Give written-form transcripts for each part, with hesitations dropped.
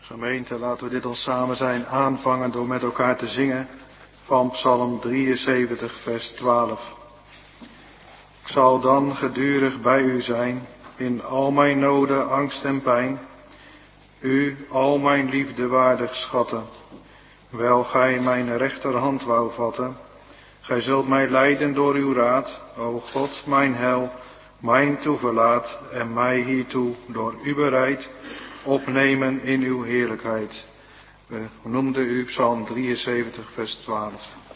Gemeente, laten we dit al samen zijn aanvangen door met elkaar te zingen van Psalm 73, vers 12. Ik zal dan gedurig bij u zijn, in al mijn noden, angst en pijn. U, al mijn liefde waardig schatten, wel gij mijn rechterhand wou vatten. Gij zult mij leiden door uw raad, o God, mijn heil, mijn toeverlaat, en mij hiertoe door u bereid opnemen in uw heerlijkheid. We noemden u Psalm 73, vers 12.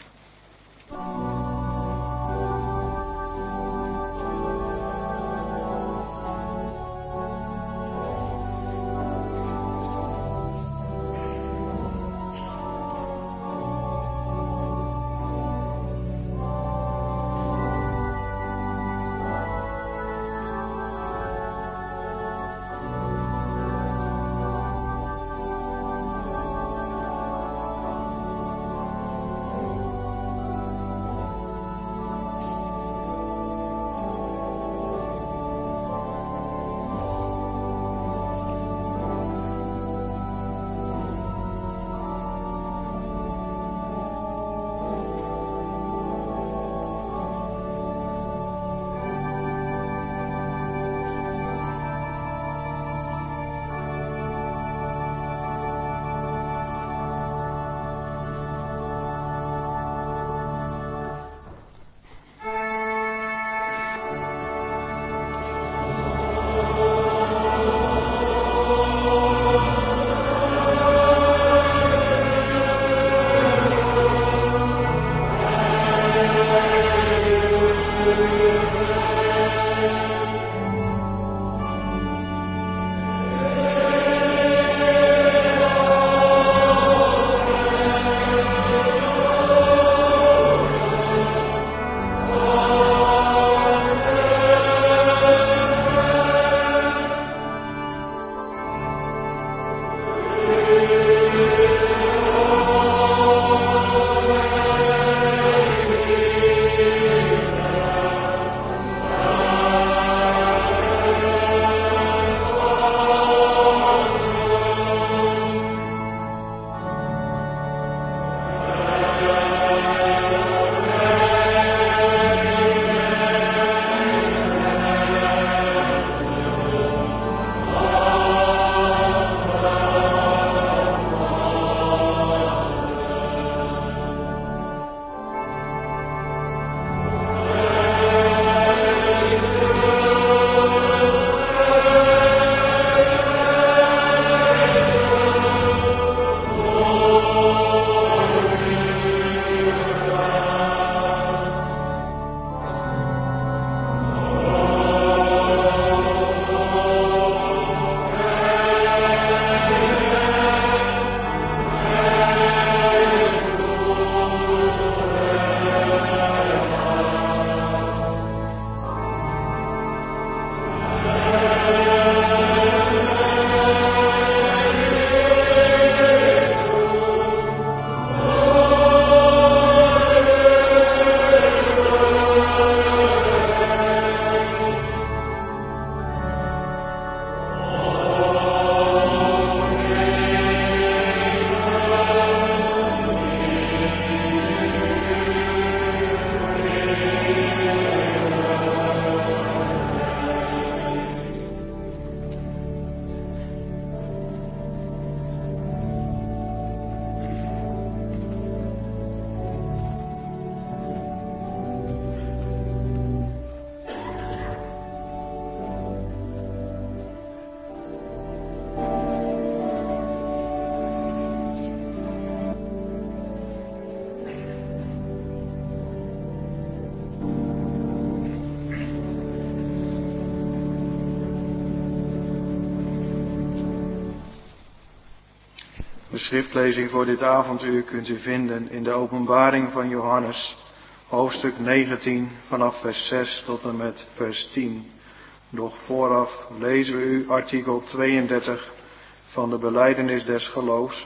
De schriftlezing voor dit avonduur kunt u vinden in de Openbaring van Johannes, hoofdstuk 19, vanaf vers 6 tot en met vers 10. Doch vooraf lezen we u artikel 32 van de belijdenis des geloofs,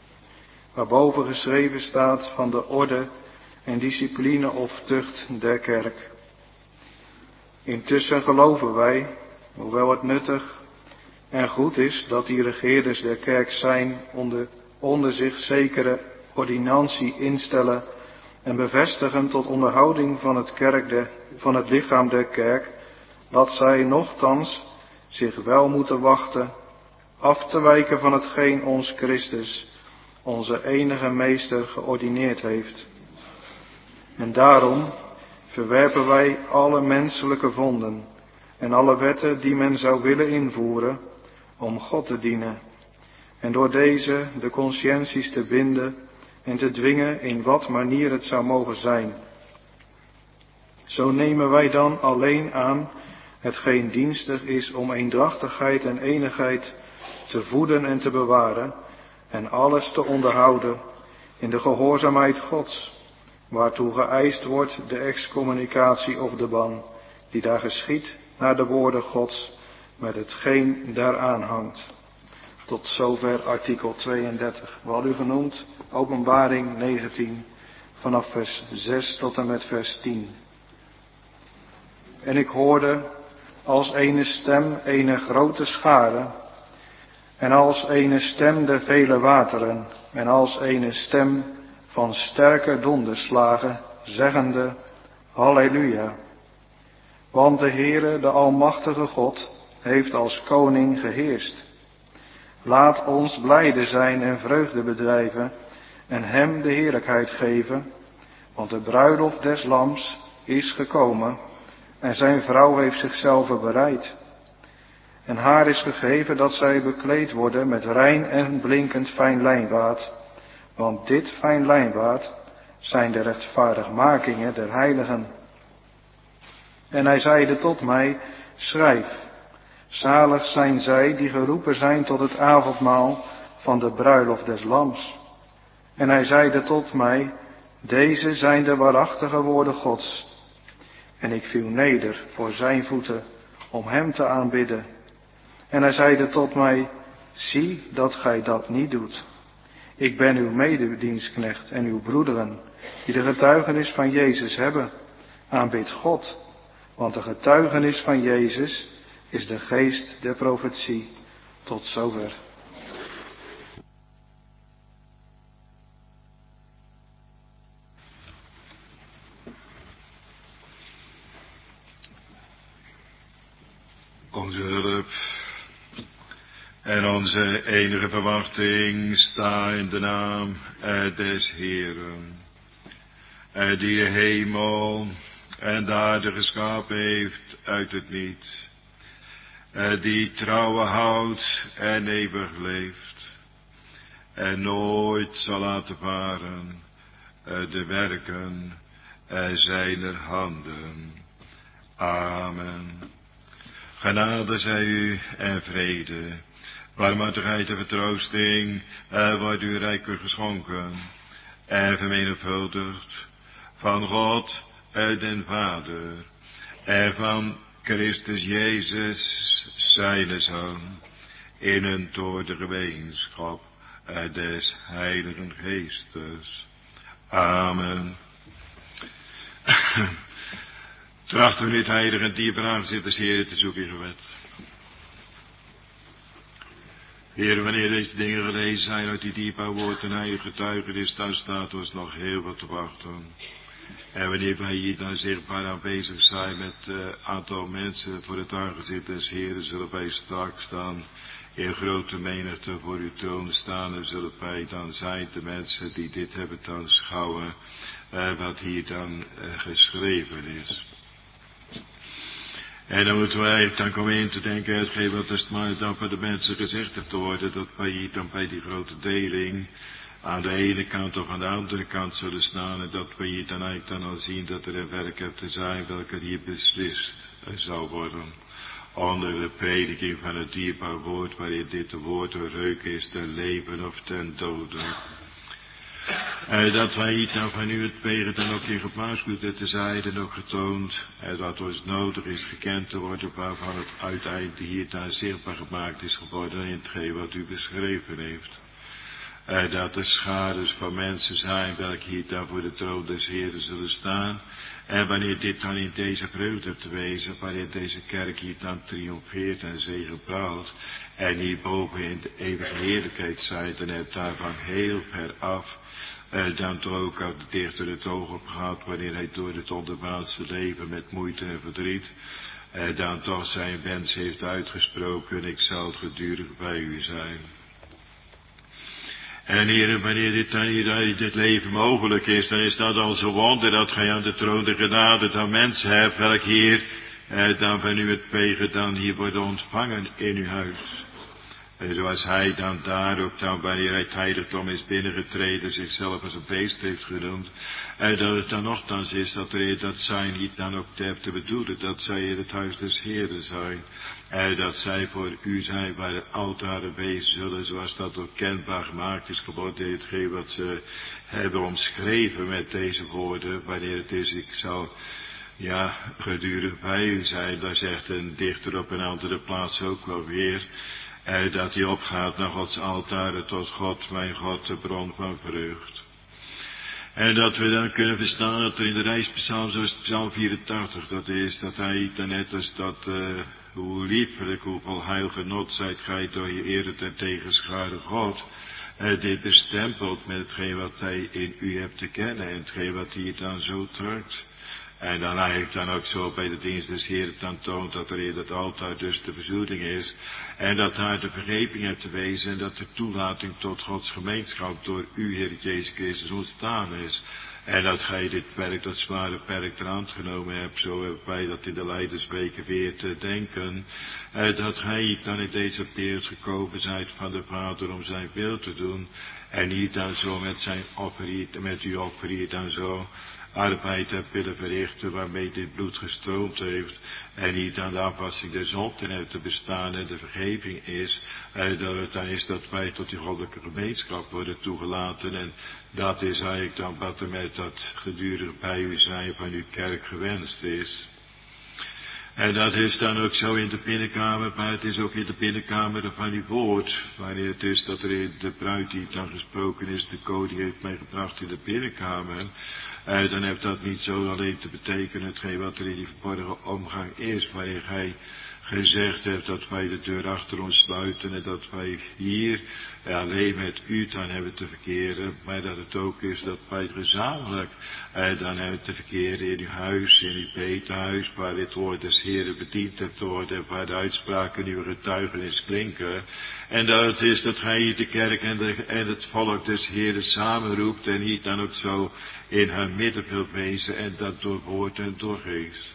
waarboven geschreven staat van de orde en discipline of tucht der kerk. Intussen geloven wij, hoewel het nuttig En goed is dat die regeerders der kerk zijn onder zich zekere ordinantie instellen en bevestigen tot onderhouding van het lichaam der kerk, dat zij nochtans zich wel moeten wachten af te wijken van hetgeen ons Christus, onze enige meester, geordineerd heeft. En daarom verwerpen wij alle menselijke vonden en alle wetten die men zou willen invoeren om God te dienen en door deze de conscienties te binden en te dwingen in wat manier het zou mogen zijn. Zo nemen wij dan alleen aan hetgeen dienstig is om eendrachtigheid en eenigheid te voeden en te bewaren en alles te onderhouden in de gehoorzaamheid Gods, waartoe geëist wordt de excommunicatie of de ban, die daar geschiedt naar de woorden Gods, met hetgeen daaraan hangt. Tot zover artikel 32. We hadden u genoemd Openbaring 19, vanaf vers 6 tot en met vers 10. En ik hoorde als ene stem ene grote schare, en als ene stem der vele wateren, en als ene stem van sterke donderslagen, zeggende, Halleluja. Want de Heere, de Almachtige God, heeft als koning geheerst. Laat ons blijde zijn en vreugde bedrijven en hem de heerlijkheid geven, want de bruiloft des Lams is gekomen en zijn vrouw heeft zichzelf bereid. En haar is gegeven dat zij bekleed worden met rein en blinkend fijn lijnwaad, want dit fijn lijnwaad zijn de rechtvaardigmakingen der heiligen. En hij zeide tot mij, schrijf, zalig zijn zij die geroepen zijn tot het avondmaal van de bruiloft des Lams. En hij zeide tot mij, deze zijn de waarachtige woorden Gods. En ik viel neder voor zijn voeten om hem te aanbidden. En hij zeide tot mij, zie dat gij dat niet doet. Ik ben uw mededienstknecht en uw broederen, die de getuigenis van Jezus hebben. Aanbid God, want de getuigenis van Jezus is de geest der profetie. Tot zover. Onze hulp en onze enige verwachting sta in de naam des Heeren, die de hemel en de aarde geschapen heeft uit het niet, die trouwe houdt en eeuwig leeft, en nooit zal laten varen de werken zijner handen. Amen. Genade zij u en vrede, barmhartigheid en vertroosting wordt u rijkelijk geschonken en vermenigvuldigd van God den Vader en van Christus Jezus zijn Zoon, in en door de gemeenschap des Heiligen Geestes. Amen. Trachten we dit heilige en dierbare aangezicht des Heeren te zoeken in gebed. Heer, wanneer deze dingen gelezen zijn uit die dierbare woord en heilige getuigenis, dan staat ons nog heel wat te wachten. En wanneer wij hier dan zichtbaar aanwezig zijn met een aantal mensen voor het aangezicht des Heeren, zullen wij straks dan in grote menigte voor uw troon staan en zullen wij dan zijn de mensen die dit hebben te aanschouwen, wat hier dan geschreven is. En dan moeten wij dan komen in te denken, hetgeen wat is maar dan voor de mensen gezegd heeft te worden, dat wij hier dan bij die grote deling aan de ene kant of aan de andere kant zullen staan en dat we hier dan eigenlijk dan al zien dat er een werk heeft te zijn welke hier beslist zou worden. Onder de prediking van het dierbaar woord, waarin dit woord een reuk is ten leven of ten doden. Dat wij hier dan van u het wegen dan ook in gewaarschuwd te zijn en ook getoond. Dat ons nodig is gekend te worden waarvan het uiteindelijk hier dan zichtbaar gemaakt is geworden in hetgeen wat u beschreven heeft. Dat er schades van mensen zijn welke hier dan voor de troon des Heeren zullen staan. En wanneer dit dan in deze vreugde te wezen, wanneer deze kerk hier dan triomfeert en zegepraalt, en hierboven in de eeuwige heerlijkheid zijt, dan hebt daarvan heel ver af, dan toch ook had de dichter het oog op gehad, wanneer hij door het onderwaartse leven met moeite en verdriet, dan toch zijn wens heeft uitgesproken, ik zal gedurig bij u zijn. En heren, wanneer dit leven mogelijk is, dan is dat al zo wonder dat gij aan de troon de genade dan mensen hebt, welk Heer, dan van u het pegen dan hier worden ontvangen in uw huis. En zoals hij dan daar ook dan, wanneer hij het heiligdom is binnengetreden, zichzelf als een beest heeft genoemd, dat het dan nogthans is dat zij niet dan ook te bedoelen, dat zij in het huis des Heeren zijn. Dat zij voor u zijn waar de altaren wezen zullen, zoals dat ook kenbaar gemaakt is geworden, hetgeen wat ze hebben omschreven met deze woorden, wanneer het is, ik zal gedurig bij u zijn. Daar zegt een dichter op een andere plaats ook wel weer, dat hij opgaat naar Gods altaren tot God, mijn God, de bron van vreugd. En dat we dan kunnen verstaan dat er in de reispsalm, zoals psalm 84, dat is, dat hij dan net als dat, hoe liefelijk, hoeveel heil genot zijt gij door je ere ten tegenschade God, dit bestempelt met hetgeen wat hij in u hebt te kennen en hetgeen wat hij dan zo drukt. En dan eigenlijk dan ook zo bij de dienst des Heeren dan toont dat er in het altaar dus de verzoening is. En dat daar de vergeving hebt te wezen en dat de toelating tot Gods gemeenschap door u, Heer Jezus Christus, ontstaan is. En dat gij dit werk, dat zware perk ter hand genomen hebt, zo hebben wij dat in de Leidersweken weer te denken. Dat gij dan in deze wereld gekomen zijt van de Vader om zijn wil te doen. En niet dan zo met zijn offer, met uw offer hier dan zo arbeid hebt willen verrichten waarmee dit bloed gestroomd heeft en niet aan de afwassing der zonden heeft te bestaan en de vergeving is, dat het dan is dat wij tot die goddelijke gemeenschap worden toegelaten en dat is eigenlijk dan wat er met dat gedurig bij u zijn van uw kerk gewenst is. En dat is dan ook zo in de binnenkamer, maar het is ook in de binnenkamer van uw woord, wanneer het is dat er in de bruid die dan gesproken is, de koning heeft mij gebracht in de binnenkamer, dan heeft dat niet zo alleen te betekenen hetgeen wat er in die verborgen omgang is, wanneer gij gezegd hebt dat wij de deur achter ons sluiten en dat wij hier alleen met u dan hebben te verkeren, maar dat het ook is dat wij gezamenlijk dan hebben te verkeren in uw huis, in uw bedehuis, waar dit woord des Heeren bediend hebt worden, waar de uitspraken uw getuigenis klinken. En dat het is dat gij hier de kerk en het volk des Heeren samenroept en hier dan ook zo in haar midden wilt wezen en dat door woord en door geest.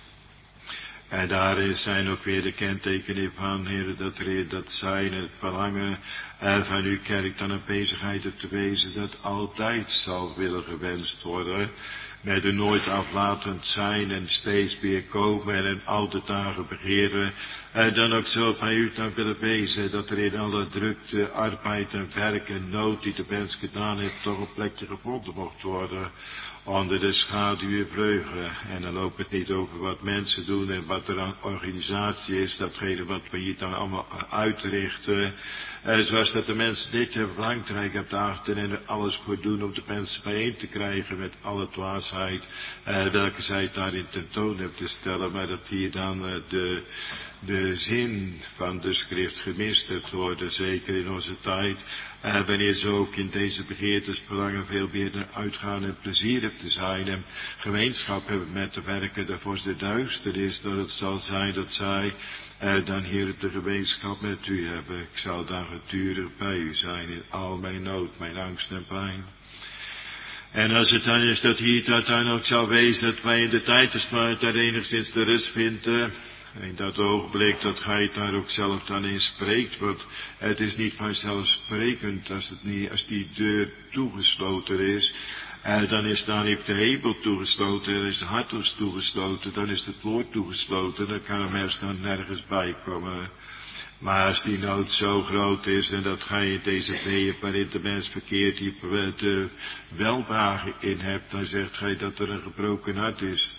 En daarin zijn ook weer de kentekenen van, Heer, dat zijn het verlangen van uw kerk dan een bezigheid te wezen dat altijd zal willen gewenst worden. Met een nooit aflatend zijn en steeds weer komen en al de dagen begeren. Dan ook zo bij u dan willen wezen dat er in alle drukte, arbeid en werk en nood die de mens gedaan heeft toch een plekje gevonden mocht worden. Onder de schaduw vleugelen. En dan loopt het niet over wat mensen doen en wat er aan organisatie is, datgene wat we hier dan allemaal uitrichten. Zoals dat de mensen dit hebben belangrijk hebben achten en er alles voor doen om de mensen bijeen te krijgen met alle dwaasheid, welke zij daarin tentoon hebben te stellen, maar dat hier dan de zin van de schrift gemist hebt worden, zeker in onze tijd. Wanneer ze ook in deze begeertes verlangen veel meer naar uitgaan en plezierig te zijn en gemeenschap hebben met de werken de vorst der duisternis, dat het zal zijn dat zij dan Heer de gemeenschap met u hebben. Ik zal dan gedurig bij u zijn in al mijn nood, mijn angst en pijn. En als het dan is dat hier dat dan ook zal wezen dat wij in de tijd des daar enigszins de rust vinden. In dat ogenblik dat gij daar ook zelf dan in spreekt, want het is niet vanzelfsprekend als die deur toegesloten is. Dan is daar niet de hemel toegesloten, dan is de hart ons toegesloten, dan is het woord toegesloten, dan kan een mens dan nergens bij komen. Maar als die nood zo groot is en dat gij in deze weeën waarin de mens verkeert hier de welwagen in hebt, dan zegt gij dat er een gebroken hart is.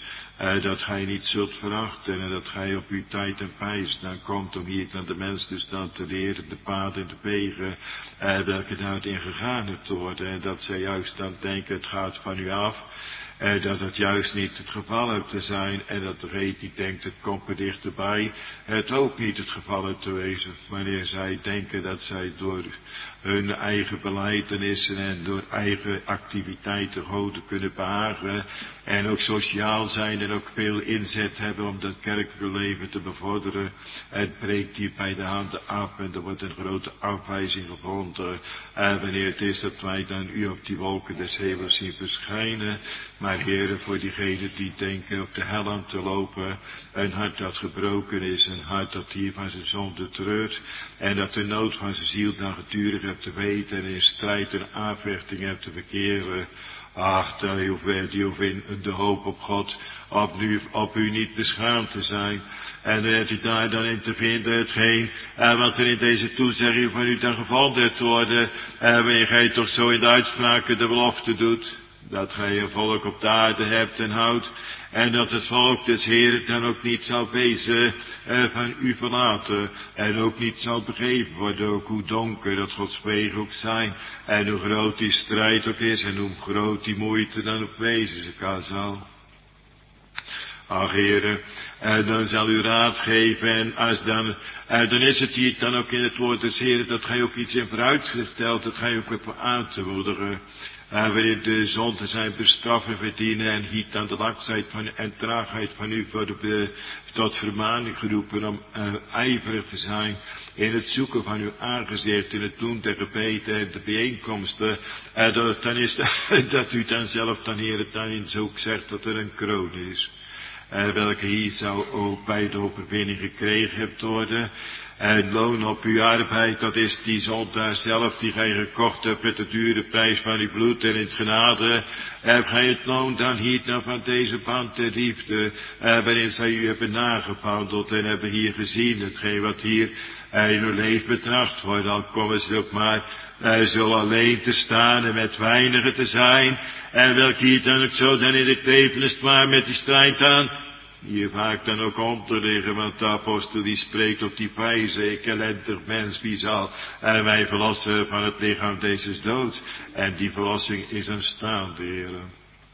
Dat gij niet zult verachten en dat gij op uw tijd en pijs dan komt om hier aan de mens dus dan te leren de paden en de wegen welke daarin gegaan hebt te worden. En dat zij juist dan denken het gaat van u af. Dat het juist niet het geval hebt te zijn en dat de reet niet denkt het komt er dichterbij. Het ook niet het geval hebt te wezen wanneer zij denken dat zij door hun eigen belijdenissen en door eigen activiteiten goden kunnen behagen. En ook sociaal zijn en ook veel inzet hebben om dat kerkelijke leven te bevorderen. Het breekt hier bij de handen af en er wordt een grote afwijzing gevonden. Wanneer het is dat wij dan u op die wolken des hemels zien verschijnen. Maar Heere, voor diegenen die denken op de hel aan te lopen, een hart dat gebroken is, een hart dat hier van zijn zonde treurt, en dat de nood van zijn ziel dan gedurig hebt te weten en in strijd en aanvechting hebt te verkeren. Ach, die hoeft in de hoop op God, op u niet beschaamd te zijn. En dan hebt u daar dan in te vinden hetgeen, wat er in deze toezegging van u dan gevonden hebt worden, wanneer gij toch zo in de uitspraken de belofte doet. Dat gij een volk op de aarde hebt en houdt. En dat het volk des Heeren dan ook niet zal wezen van u verlaten. En ook niet zal begeven worden. Ook hoe donker dat Gods wegen ook zijn. En hoe groot die strijd ook is. En hoe groot die moeite dan ook wezen kan zal. Ach Heere, dan zal u raad geven en als dan is het hier dan ook in het woord des Heeren dat gij ook iets in vooruitzicht stelt, dat gij ook weer aan te moedigen. Wanneer de zonden zijn bestraffen verdienen en hiet aan de laksheid en traagheid van u tot vermaning geroepen om ijverig te zijn in het zoeken van uw aangezicht, in het doen der gebeden en de bijeenkomsten. Dat het dan is dat u dan zelf dan Heer dan in zoek zegt dat er een kroon is. Welke hier zou ook bij de overwinning gekregen hebt worden. En loon op uw arbeid, dat is die zondaar zelf die gij gekocht hebt met de dure prijs van uw bloed en in het genade. Heb gij het loon dan hier dan van deze band der liefde, waarin zij u hebben nagehandeld en hebben hier gezien, hetgeen wat hier in uw leven betracht wordt. Dan komen ze ook maar zo alleen te staan en met weinigen te zijn. En welke hier dan ook zo dan in het leven is maar met die strijd aan. Hier vaak dan ook om te liggen, want de apostel die spreekt op die wijze, ik ellendig mens, wie zal mij verlossen van het lichaam deze dood. En die verlossing is aanstaande, Heere.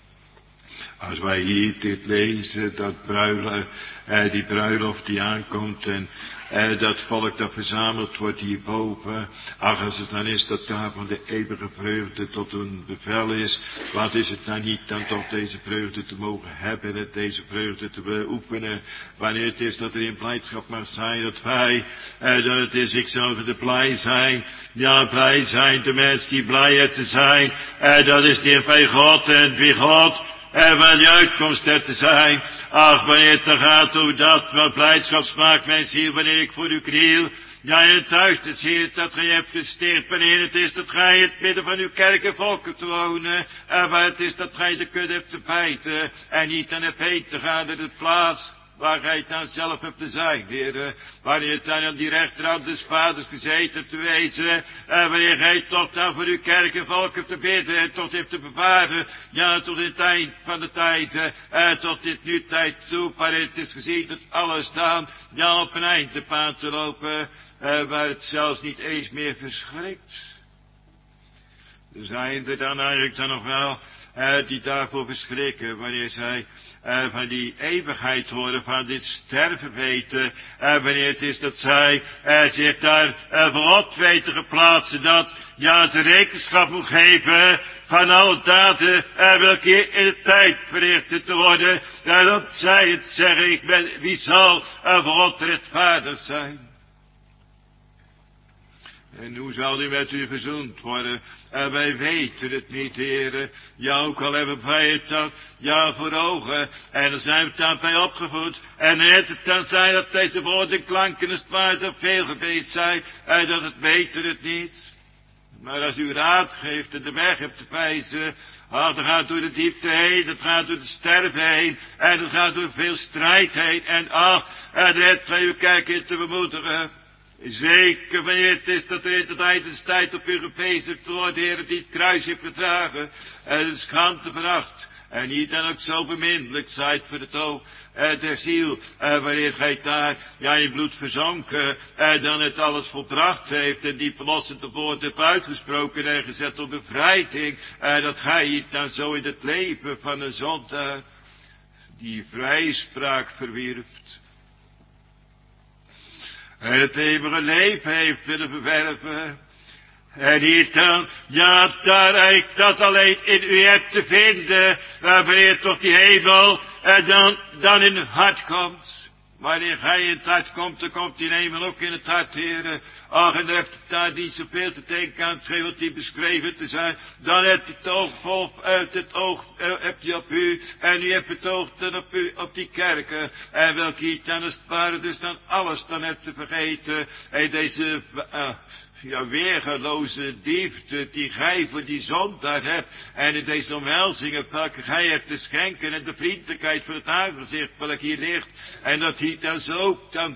Als wij hier dit lezen, dat die bruiloft die aankomt en dat volk dat verzameld wordt hierboven. Ach, als het dan is dat daar van de eeuwige vreugde tot een bevel is. Wat is het dan niet dan toch deze vreugde te mogen hebben en deze vreugde te beoefenen. Wanneer het is dat er in blijdschap mag zijn dat wij, dat het is ik zou er blij zijn. Ja, blij zijn, de mens die blij heeft te zijn. Dat is die bij God en bij God. En waar die uitkomst heeft te zijn. Ach, wanneer het dan gaat over dat, wat blijdschap smaakt mijn ziel, wanneer ik voor u kniel. Ja, in het huis des Heer dat gij hebt gesteerd, wanneer het is dat gij in het midden van uw kerk en volken te wonen. En waar het is dat gij de kudde hebt te bijten. En niet aan het heen te gaan in het plaats waar gij het dan zelf hebt te zijn, Heer. Wanneer het dan aan die rechterhand des vaders gezeten te wezen. En wanneer gij tot dan voor uw kerk en volk hebt te bidden. En tot heeft te bevaren. Ja, tot in het eind van de tijd. Tot dit nu tijd toe. Maar het is gezien dat alles dan. Ja, op een eindepad te lopen. Waar het zelfs niet eens meer verschrikt. Er zijn er dan eigenlijk dan nog wel. Die daarvoor verschrikken. Wanneer zij van die eeuwigheid horen, van dit sterven weten, wanneer het is dat zij zich daar voorop weten geplaatsen, dat ja het rekenschap moet geven van alle daden welke in de tijd verricht te worden, dat zij het zeggen, ik ben, wie zal voorop rechtvaardig zijn? En hoe zal u met u verzoend worden? En wij weten het niet, heren. Ja, ook al hebben wij het dan, ja, voor ogen. En dan zijn we dan bij opgevoed. En net het dan zijn dat deze woorden klanken als het maar zo veel geweest zijn. En dat het weten het niet. Maar als u raad geeft en de weg hebt te wijzen. Ach, dat gaat door de diepte heen, dat gaat door de sterven heen. En dat gaat door veel strijd heen. En ach, en net wij uw kerk in te bemoedigen. Zeker wanneer het is dat er in de eindstijd op u gebezigd wordt, Heer, die het kruis heeft gedragen. En de schande veracht. En die dan ook zo beminnelijk zijt voor het oog der ziel. Wanneer gij daar in bloed verzonken. Dan het alles volbracht heeft. En die verlossende woord hebt uitgesproken en gezet op bevrijding. Dat gij dan zo in het leven van een zondaar die vrijspraak verwierft. En het eeuwige leven heeft willen verwerven. En hier dan, daar ik dat alleen in u hebt te vinden, wanneer tot die hemel dan in het hart komt. Wanneer gij in het hart komt, dan komt die hemel ook in het hart, Heere. Ach, en dan hebt het daar niet zoveel te denken aan hetgeen wat die beschreven te zijn. Dan hebt het oog vol, uit het oog hebt hij op u. En u hebt het oog dan op u, op die kerken. En welke hier dan als het ware dus dan alles dan hebt te vergeten. En deze weergeloze liefde die gij voor die zondaar hebt. En in deze omhelzingen welke gij hebt te schenken. En de vriendelijkheid voor het aangezicht welke hier ligt. En dat hier dan zo dan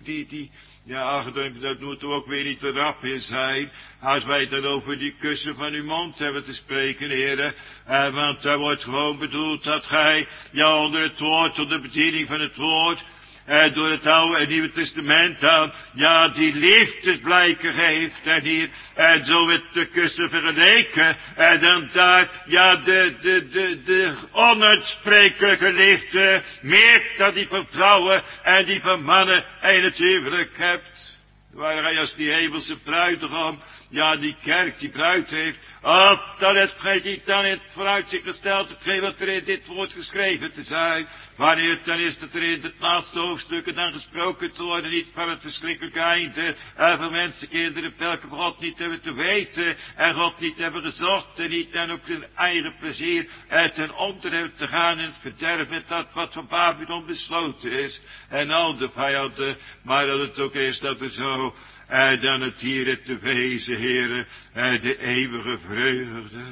dat moet ook weer niet te rap in zijn. Als wij dan over die kussen van uw mond hebben te spreken, heren. Want daar wordt gewoon bedoeld dat gij onder het woord, onder de bediening van het woord, door het Oude en Nieuwe Testament dan, die liefdesblijken geeft. En hier, zo met de kussen vergeleken. En dan daar, de onuitsprekelijke liefde, meer dan die van vrouwen en die van mannen en het huwelijk hebt. Waar hij als die hemelse bruidegom, die kerk die bruid heeft. Dan heeft gij die dan in het vooruitzicht gesteld, hetgeen wat er in dit woord geschreven te zijn. Wanneer dan is dat er in het laatste hoofdstukken dan gesproken te worden, niet van het verschrikkelijke einde. Van mensenkinderen welke God niet hebben te weten, en God niet hebben gezocht, en niet dan ook hun eigen plezier ten onder hebben te gaan in het verderf met dat wat van Babylon besloten is. En al de vijanden, maar dat het ook is dat er zo dan het hier te wezen, heren, de eeuwige vreugde.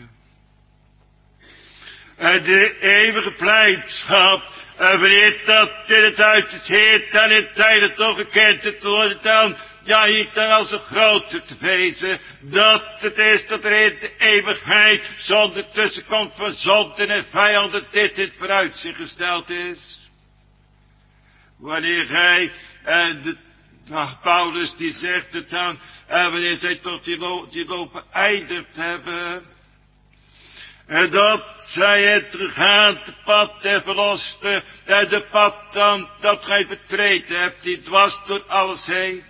De eeuwige blijdschap, wanneer dat in het huis het Heer dan in tijden toch gekend te worden dan, hier dan als een grote te wezen, dat het is dat er in de eeuwigheid zonder tussenkomst van zonden en vijanden dit in het vooruitzicht gesteld is. Wanneer gij Paulus die zegt het dan, wanneer zij tot die lopen eindigd hebben, en dat zij het teruggaande pad der verloste, en de pad dan dat gij betreden hebt, die dwars door alles heen,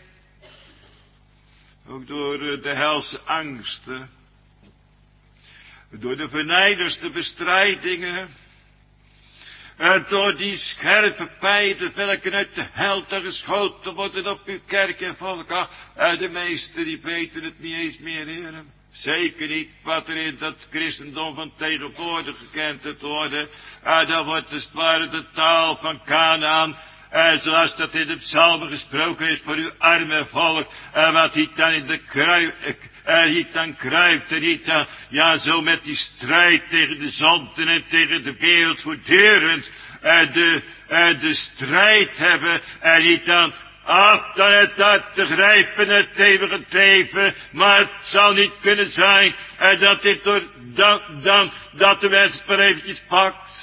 ook door de helse angsten, door de vernijdigste bestrijdingen, en door die scherpe pijlen, welke uit de hel te geschoten worden op uw kerk en volk. De meesten die weten het niet eens meer, heren. Zeker niet wat er in dat christendom van tegenwoordig gekend te worden. Dan wordt het ware de taal van Kanaan. Zoals dat in de psalmen gesproken is voor uw arme volk. Wat hij dan in de kruipt en niet dan, zo met die strijd tegen de zonden en tegen de wereld voortdurend de strijd hebben en niet dan, dan het dat te grijpen het eeuwige leven, maar het zal niet kunnen zijn dat dit dat de mens het maar eventjes pakt.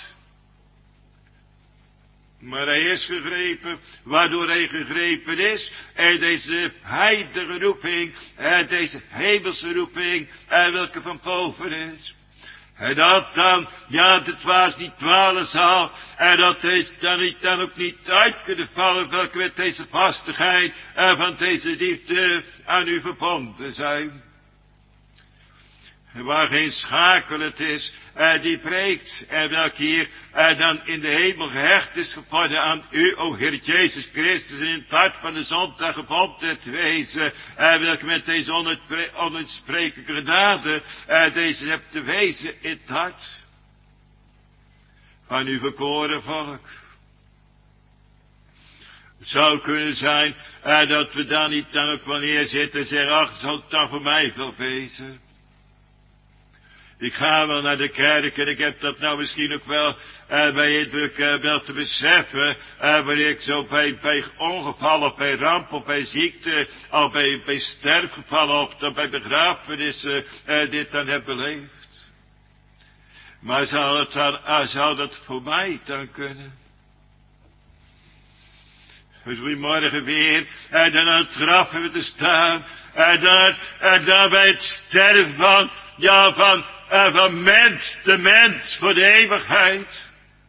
Maar hij is gegrepen, waardoor hij gegrepen is. En deze heilige roeping, deze hemelse roeping, welke van boven is. En dat dan, het was niet dwalen zal. En dat is dan ook niet uit kunnen vallen, welke met deze vastigheid van deze liefde aan u verbonden zijn. Waar geen schakel het is, die breekt, en welke hier dan in de hemel gehecht is geworden aan u, o Heer Jezus Christus, en in het hart van de zondag gebonden te wezen, welke met deze onuitsprekelijke genade, deze hebt te wezen in het hart van uw verkoren volk. Het zou kunnen zijn, dat we dan niet dan ook wel neerzitten en zeggen, ach, zal het dan voor mij wel wezen. Ik ga wel naar de kerk en ik heb dat nou misschien ook wel bij indruk wel te beseffen. Wanneer ik zo bij ongeval of bij ramp of bij ziekte of bij sterfgevallen of dan bij begrafenissen dit dan heb beleefd. Maar zou dat voor mij dan kunnen? Dus we morgen weer, en dan aan het graf hebben te staan, en dan bij het sterven van mens, de mens voor de eeuwigheid.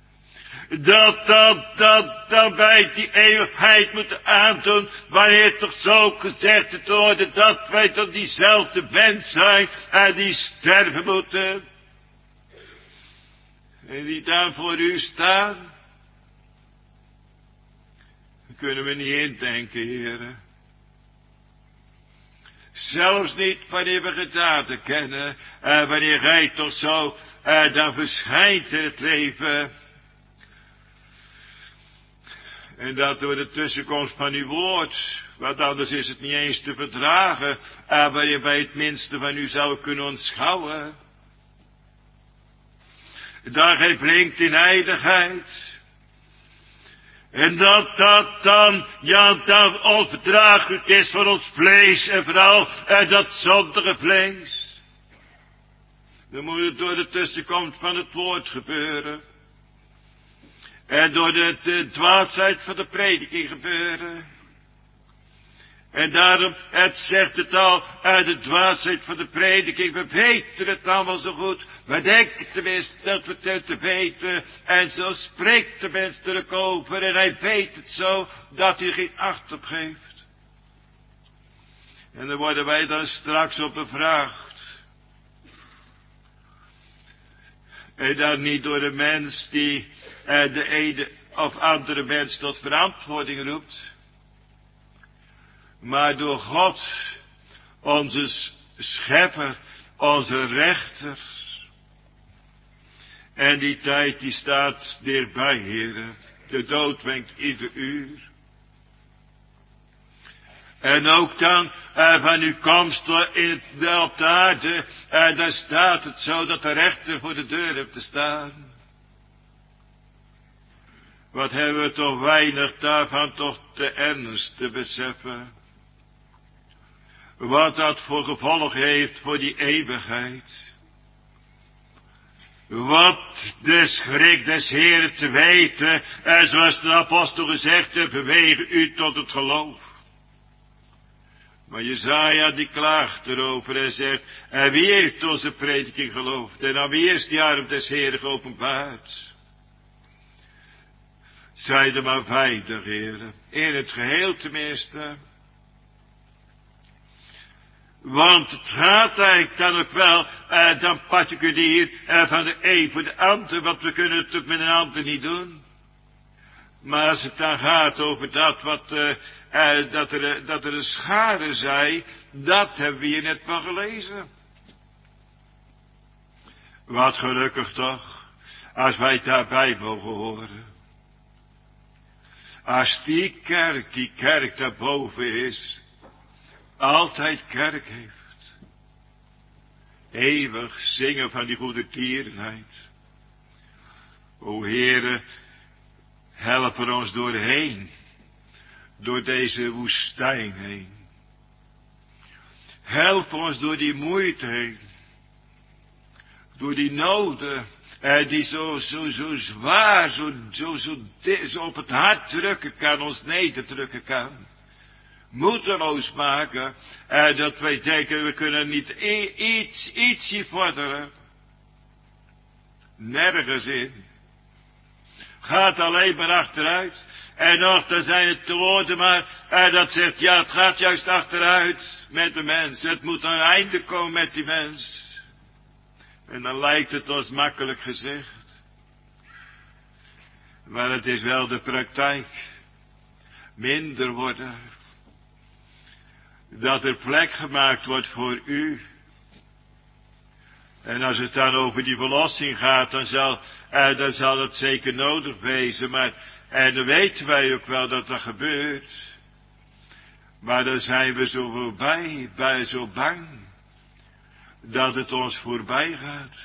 Dat wij die eeuwigheid moeten aandoen, wanneer toch zo gezegd het wordt, dat wij toch diezelfde mens zijn, en die sterven moeten. En die daar voor u staan. Dat kunnen we niet indenken, heren. Zelfs niet wanneer we gedaden kennen, wanneer gij toch zo dan verschijnt in het leven. En dat door de tussenkomst van uw woord, want anders is het niet eens te verdragen, wanneer wij het minste van u zouden kunnen ontschouwen. Dat gij blinkt in heiligheid. En dat dan onverdraaglijk is voor ons vlees en vooral dat zondige vlees. Dan moet het door de tussenkomst van het woord gebeuren. En door de dwaasheid van de prediking gebeuren. En daarom, het zegt het al, uit de dwaasheid van de prediking, we weten het allemaal zo goed. We denken tenminste dat we het te weten. En zo spreekt de mens er ook over. En hij weet het zo, dat hij geen acht op geeft. En dan worden wij dan straks op bevraagd. En dan niet door de mens die de ene of andere mens tot verantwoording roept. Maar door God, onze schepper, onze rechter. En die tijd die staat dichtbij, heren. De dood wenkt ieder uur. En ook dan van uw komst op de aarde, daar staat het zo dat de rechter voor de deur heeft te staan. Wat hebben we toch weinig daarvan toch te ernst te beseffen. Wat dat voor gevolg heeft voor die eeuwigheid. Wat de schrik des Heeren te weten, en zoals de apostel gezegd heeft, bewegen u tot het geloof. Maar Jesaja die klaagt erover en zegt, en wie heeft onze prediking geloofd? En aan wie is die arm des Heeren geopenbaard? Zijde maar veilig, heren, in het geheel tenminste. Want het gaat eigenlijk dan ook wel, dan particulier, van de een voor de ander, want we kunnen het ook met een ander niet doen. Maar als het dan gaat over dat dat er een schade zij, dat hebben we hier net van gelezen. Wat gelukkig toch, als wij daarbij mogen horen. Als die kerk daarboven is, altijd kerk heeft. Eeuwig zingen van die goede tierenheid. O Heere, help er ons doorheen. Door deze woestijn heen. Help ons door die moeite heen. Door die noden. Die zo zwaar, zo op het hart drukken kan, ons nederdrukken kan. Moedeloos maken, dat wij denken, we kunnen niet ietsje vorderen. Nergens in. Gaat alleen maar achteruit. En nog, dan zijn het de woorden maar, dat zegt, ja, het gaat juist achteruit met de mens. Het moet een einde komen met die mens. En dan lijkt het ons makkelijk gezegd. Maar het is wel de praktijk. Minder worden. Dat er plek gemaakt wordt voor u. En als het dan over die verlossing gaat, dan zal het zeker nodig wezen. Maar, en dan weten wij ook wel dat dat gebeurt. Maar dan zijn we zo voorbij, zo bang. Dat het ons voorbij gaat.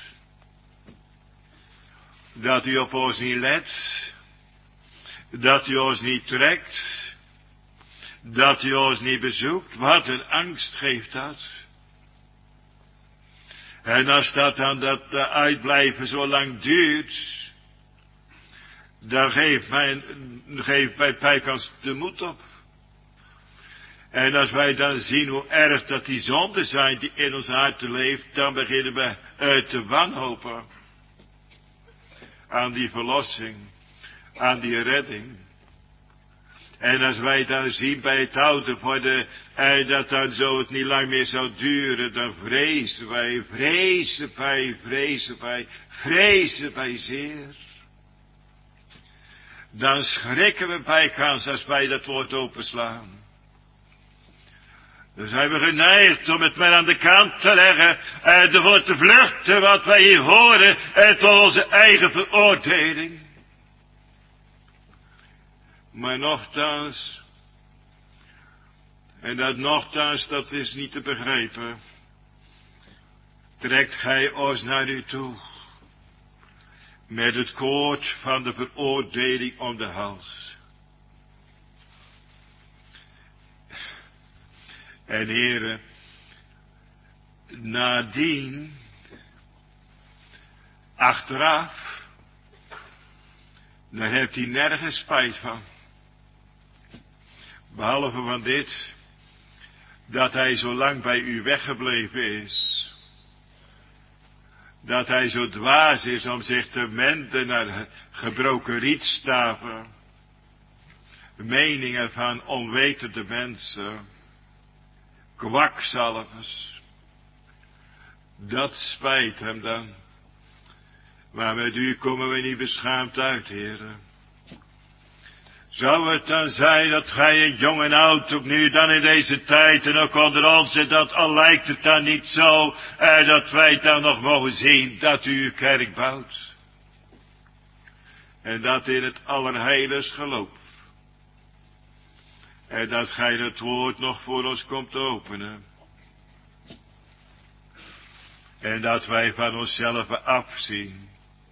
Dat u op ons niet let. Dat u ons niet trekt. Dat u ons niet bezoekt. Wat een angst geeft dat. En als dat dan dat uitblijven zo lang duurt, dan geeft bij bijkans de moed op. En als wij dan zien hoe erg dat die zonden zijn die in ons harten leeft, dan beginnen we te wanhopen. Aan die verlossing, aan die redding. En als wij dan zien bij het ouder worden, dat dan zo het niet lang meer zou duren, dan vrezen wij zeer. Dan schrikken we bijkans als wij dat woord openslaan. Dan zijn we geneigd om het maar aan de kant te leggen en ervoor te vluchten wat wij hier horen tot onze eigen veroordeling. Maar nochtans, en dat nochtans, dat is niet te begrijpen, trekt gij ons naar u toe, met het koord van de veroordeling om de hals. En Heere, nadien, achteraf, dan hebt hij nergens spijt van. Behalve van dit, dat hij zo lang bij u weggebleven is. Dat hij zo dwaas is om zich te wenden naar gebroken rietstaven. Meningen van onwetende mensen. Kwakzalvers. Dat spijt hem dan. Maar met u komen we niet beschaamd uit, heren. Zou het dan zijn dat gij in jong en oud, ook nu dan in deze tijd en ook onder ons, dat al lijkt het dan niet zo, dat wij dan nog mogen zien dat u uw kerk bouwt. En dat in het allerheiligst geloof. En dat gij het woord nog voor ons komt openen. En dat wij van onszelf afzien.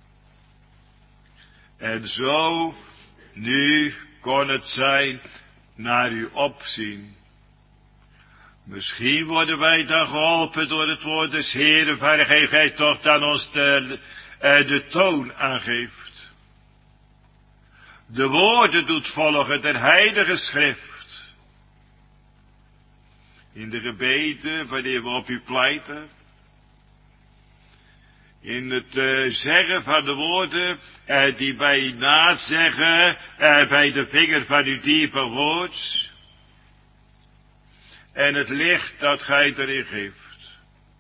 En zo, nu kon het zijn, naar u opzien. Misschien worden wij dan geholpen door het woord des Heeren, waar gij toch dan ons de toon aangeeft. De woorden doet volgen der heilige schrift. In de gebeden, wanneer we op u pleiten. In het zeggen van de woorden, die wij nazeggen, bij de vinger van uw diepe woord. En het licht dat gij erin geeft.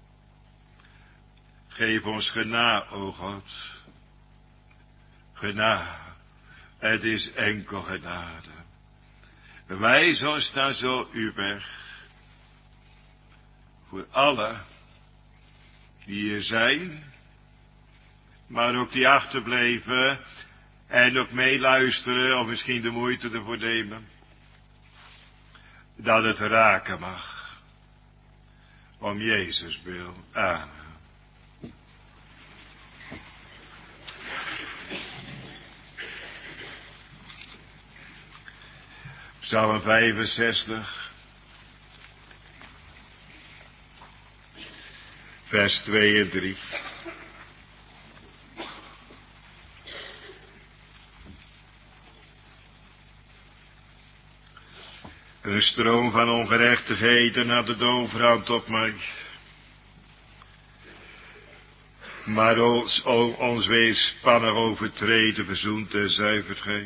Geef ons genade, o God. Genade. Het is enkel genade. Wijs ons dan zo uw weg. Voor alle die hier zijn, maar ook die achterbleven en ook meeluisteren of misschien de moeite ervoor nemen. Dat het raken mag. Om Jezus wil. Amen. Psalm 65. Vers 2 en 3. Een stroom van ongerechtigheden had de overhand op mij. Maar ons weerspannig overtreden verzoent en zuivert gij.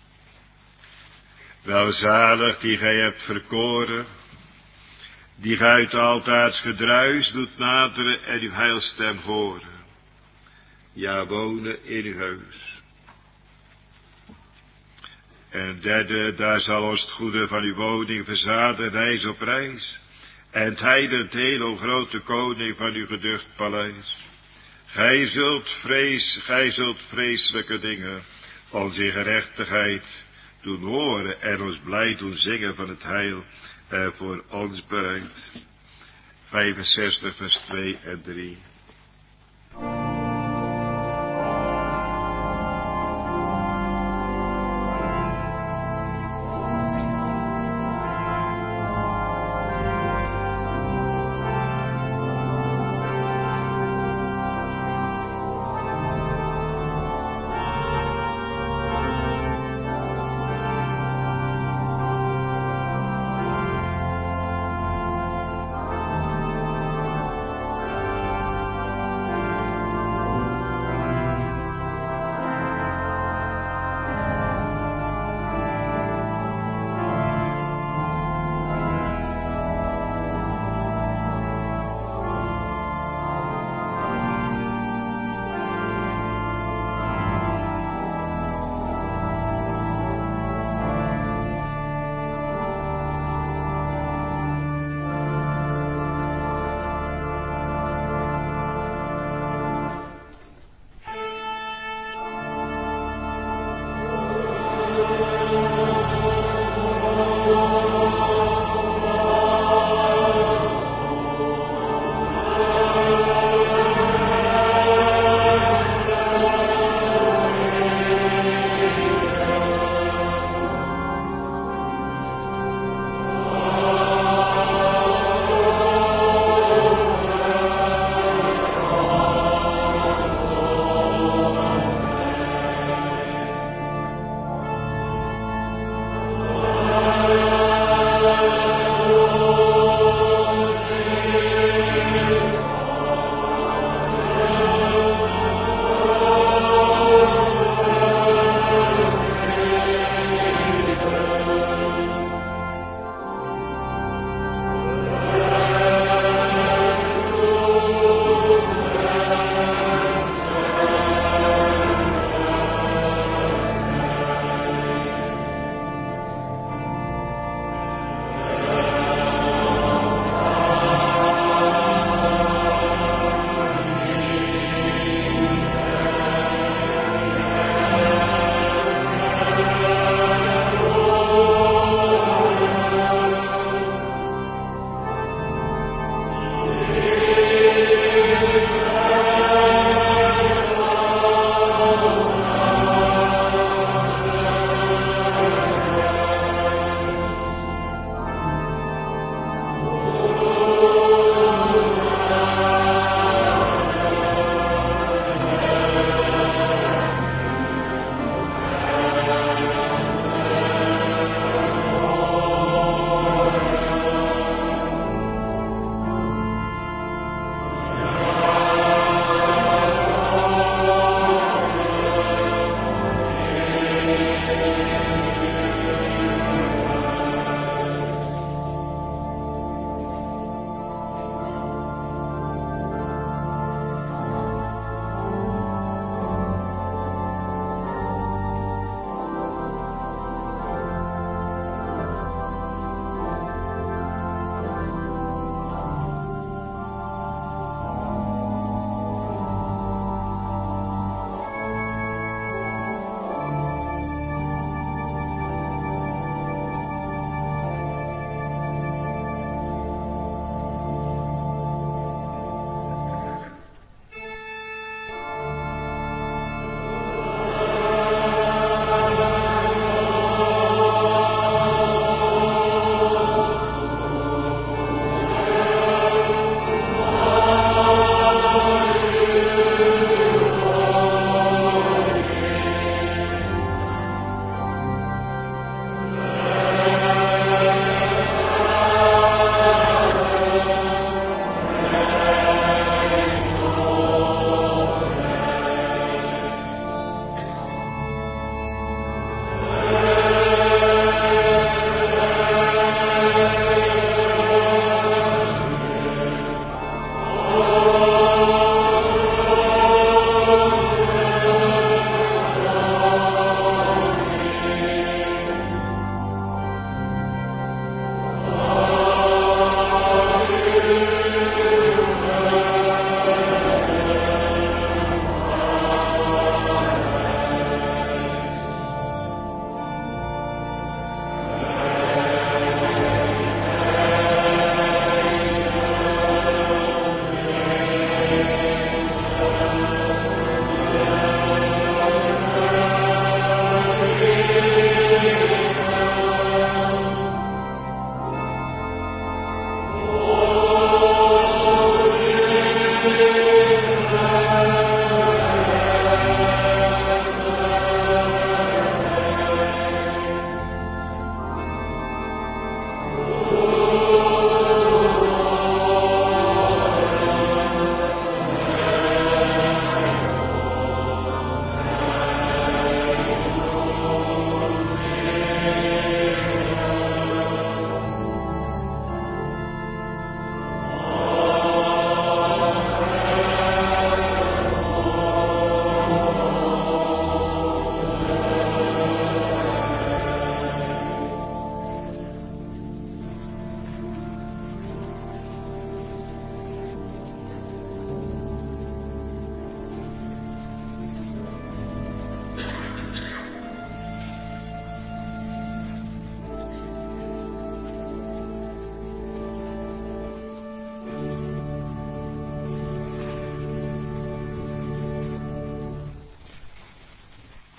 Welzalig die gij hebt verkoren, die gij uit altaars gedruis doet naderen en uw heilstem horen. Ja, wonen in uw huis. En derde, daar zal ons het goede van uw woning verzaden, reis op reis. En het heidend deel, o grote koning van uw geducht paleis. Gij zult vreselijke dingen, ons in gerechtigheid doen horen en ons blij doen zingen van het heil voor ons bereid. 65 vers 2 en 3.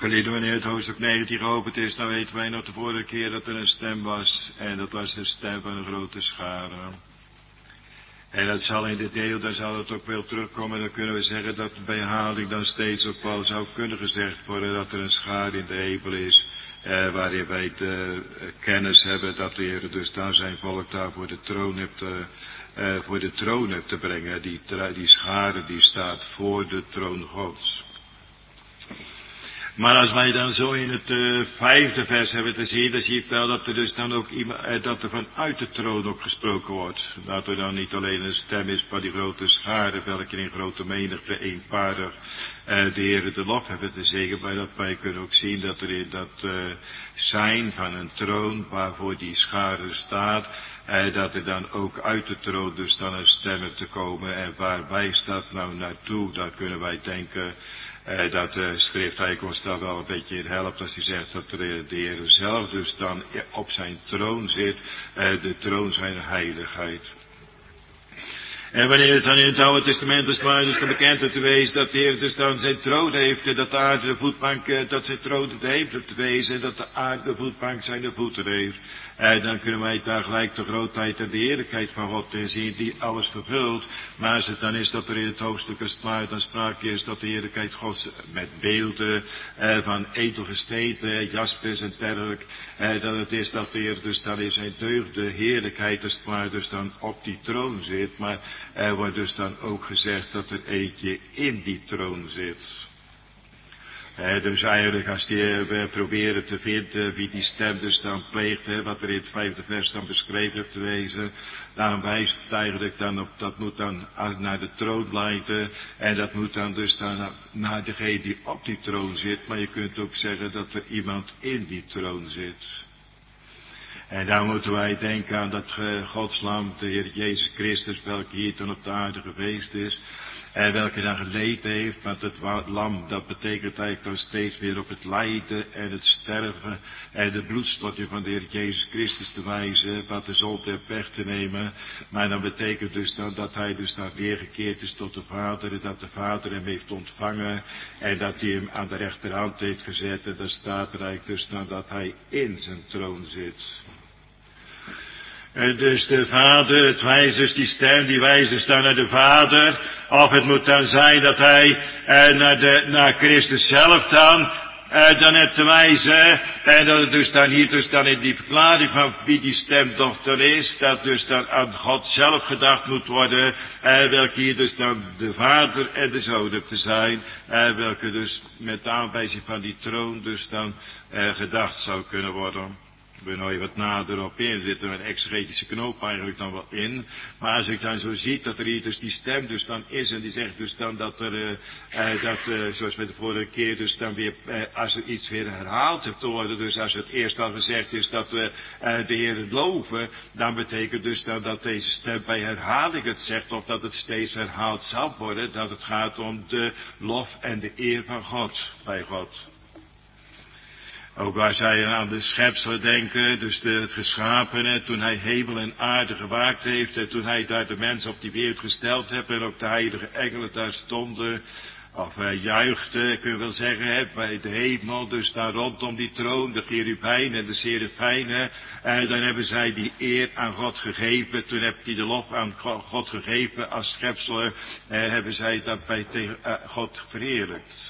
Geleden wanneer het hoofdstuk 19 geopend is, dan weten wij nog de vorige keer dat er een stem was. En dat was de stem van een grote schare. En dat zal in dit deel, daar zal het ook wel terugkomen. Dan kunnen we zeggen dat bij herhaling dan steeds ook wel zou kunnen gezegd worden dat er een schare in de hemel is. Waarin wij de kennis hebben dat de Heer dus daar zijn volk daar voor de troon heeft te brengen. Die schare die staat voor de troon Gods. Maar als wij dan zo in het 5e vers hebben te zien, dan zie je wel dat er dus dan ook dat er vanuit de troon ook gesproken wordt. Dat er dan niet alleen een stem is van die grote schare, welke in grote menigte eenparig de Heer de lof hebben te zingen, maar dat wij kunnen ook zien dat er in dat zijn van een troon waarvoor die schare staat, dat er dan ook uit de troon dus dan een stem heeft te komen. En waar wijst dat nou naartoe? Dan kunnen wij denken dat de schrift eigenlijk ons daar wel een beetje in helpt als hij zegt dat de Heer zelf dus dan op zijn troon zit, de troon zijn heiligheid. En wanneer het dan in het Oude Testament dus maar dus bekend te wezen dat de Heer dus dan zijn troon heeft, dat de aarde de voetbank, dat zijn troon de hemel te wezen, dat de aarde de voetbank zijn de voeten heeft. Dan kunnen wij daar gelijk de grootheid en de heerlijkheid van God in zien die alles vervult. Maar als het dan is dat er in het hoofdstuk als het maar dan sprake is dat de heerlijkheid Gods met beelden van edelgesteenten, jaspis en dergelijke, dat het is dat de Heer dus dan in zijn deugd de heerlijkheid als het maar dus dan op die troon zit. Maar er wordt dus dan ook gezegd dat er eentje in die troon zit. Dus eigenlijk als we proberen te vinden wie die stem dus dan pleegt, wat er in het 5e vers dan beschreven heeft te wezen, dan wijst het eigenlijk dan op, dat moet dan naar de troon leiden, en dat moet dan dus dan naar degene die op die troon zit, maar je kunt ook zeggen dat er iemand in die troon zit. En daar moeten wij denken aan dat Godslam, de Heer Jezus Christus, welke hier dan op de aarde geweest is, en welke dan geleden heeft, want het lam, dat betekent eigenlijk dan steeds weer op het lijden en het sterven en de bloedstotje van de Heer Jezus Christus te wijzen, wat de zonde heeft weg te nemen. Maar dan betekent dus dan dat hij dus dan weergekeerd is tot de Vader, dat de Vader hem heeft ontvangen en dat hij hem aan de rechterhand heeft gezet. En dan staat er eigenlijk dus dan dat hij in zijn troon zit. Dus de Vader, het wijst dus die stem, die wijst dus dan naar de Vader. Of het moet dan zijn dat hij naar Christus zelf dan heeft te wijzen. En dat het dus dan hier dus dan in die verklaring van wie die stemdochter is, dat dus dan aan God zelf gedacht moet worden. Welke hier dus dan de Vader en de Zoon heeft te zijn. Welke dus met de aanwijzing van die troon dus dan gedacht zou kunnen worden. Ik ben nooit wat nader op in, zit er een exegetische knoop eigenlijk dan wel in. Maar als ik dan zo zie dat er hier dus die stem dus dan is en die zegt dus dan dat er, zoals bij de vorige keer dus dan weer, als er iets weer herhaald hebt te worden, dus als het eerst al gezegd is dat we de Heer loven, dan betekent dus dan dat deze stem bij herhaling het zegt, of dat het steeds herhaald zal worden, dat het gaat om de lof en de eer van God, bij God. Ook waar zij aan de schepsel denken, dus het geschapene, toen hij hemel en aarde gemaakt heeft, en toen hij daar de mens op die wereld gesteld heeft, en ook de heilige engelen daar stonden, of hij juichte, kun je wel zeggen, bij de hemel, dus daar rondom die troon, de cherubijnen en de serafijnen, dan hebben zij die eer aan God gegeven, toen heb hij de lof aan God gegeven als schepsel, hebben zij dat bij tegen God verheerlijkt.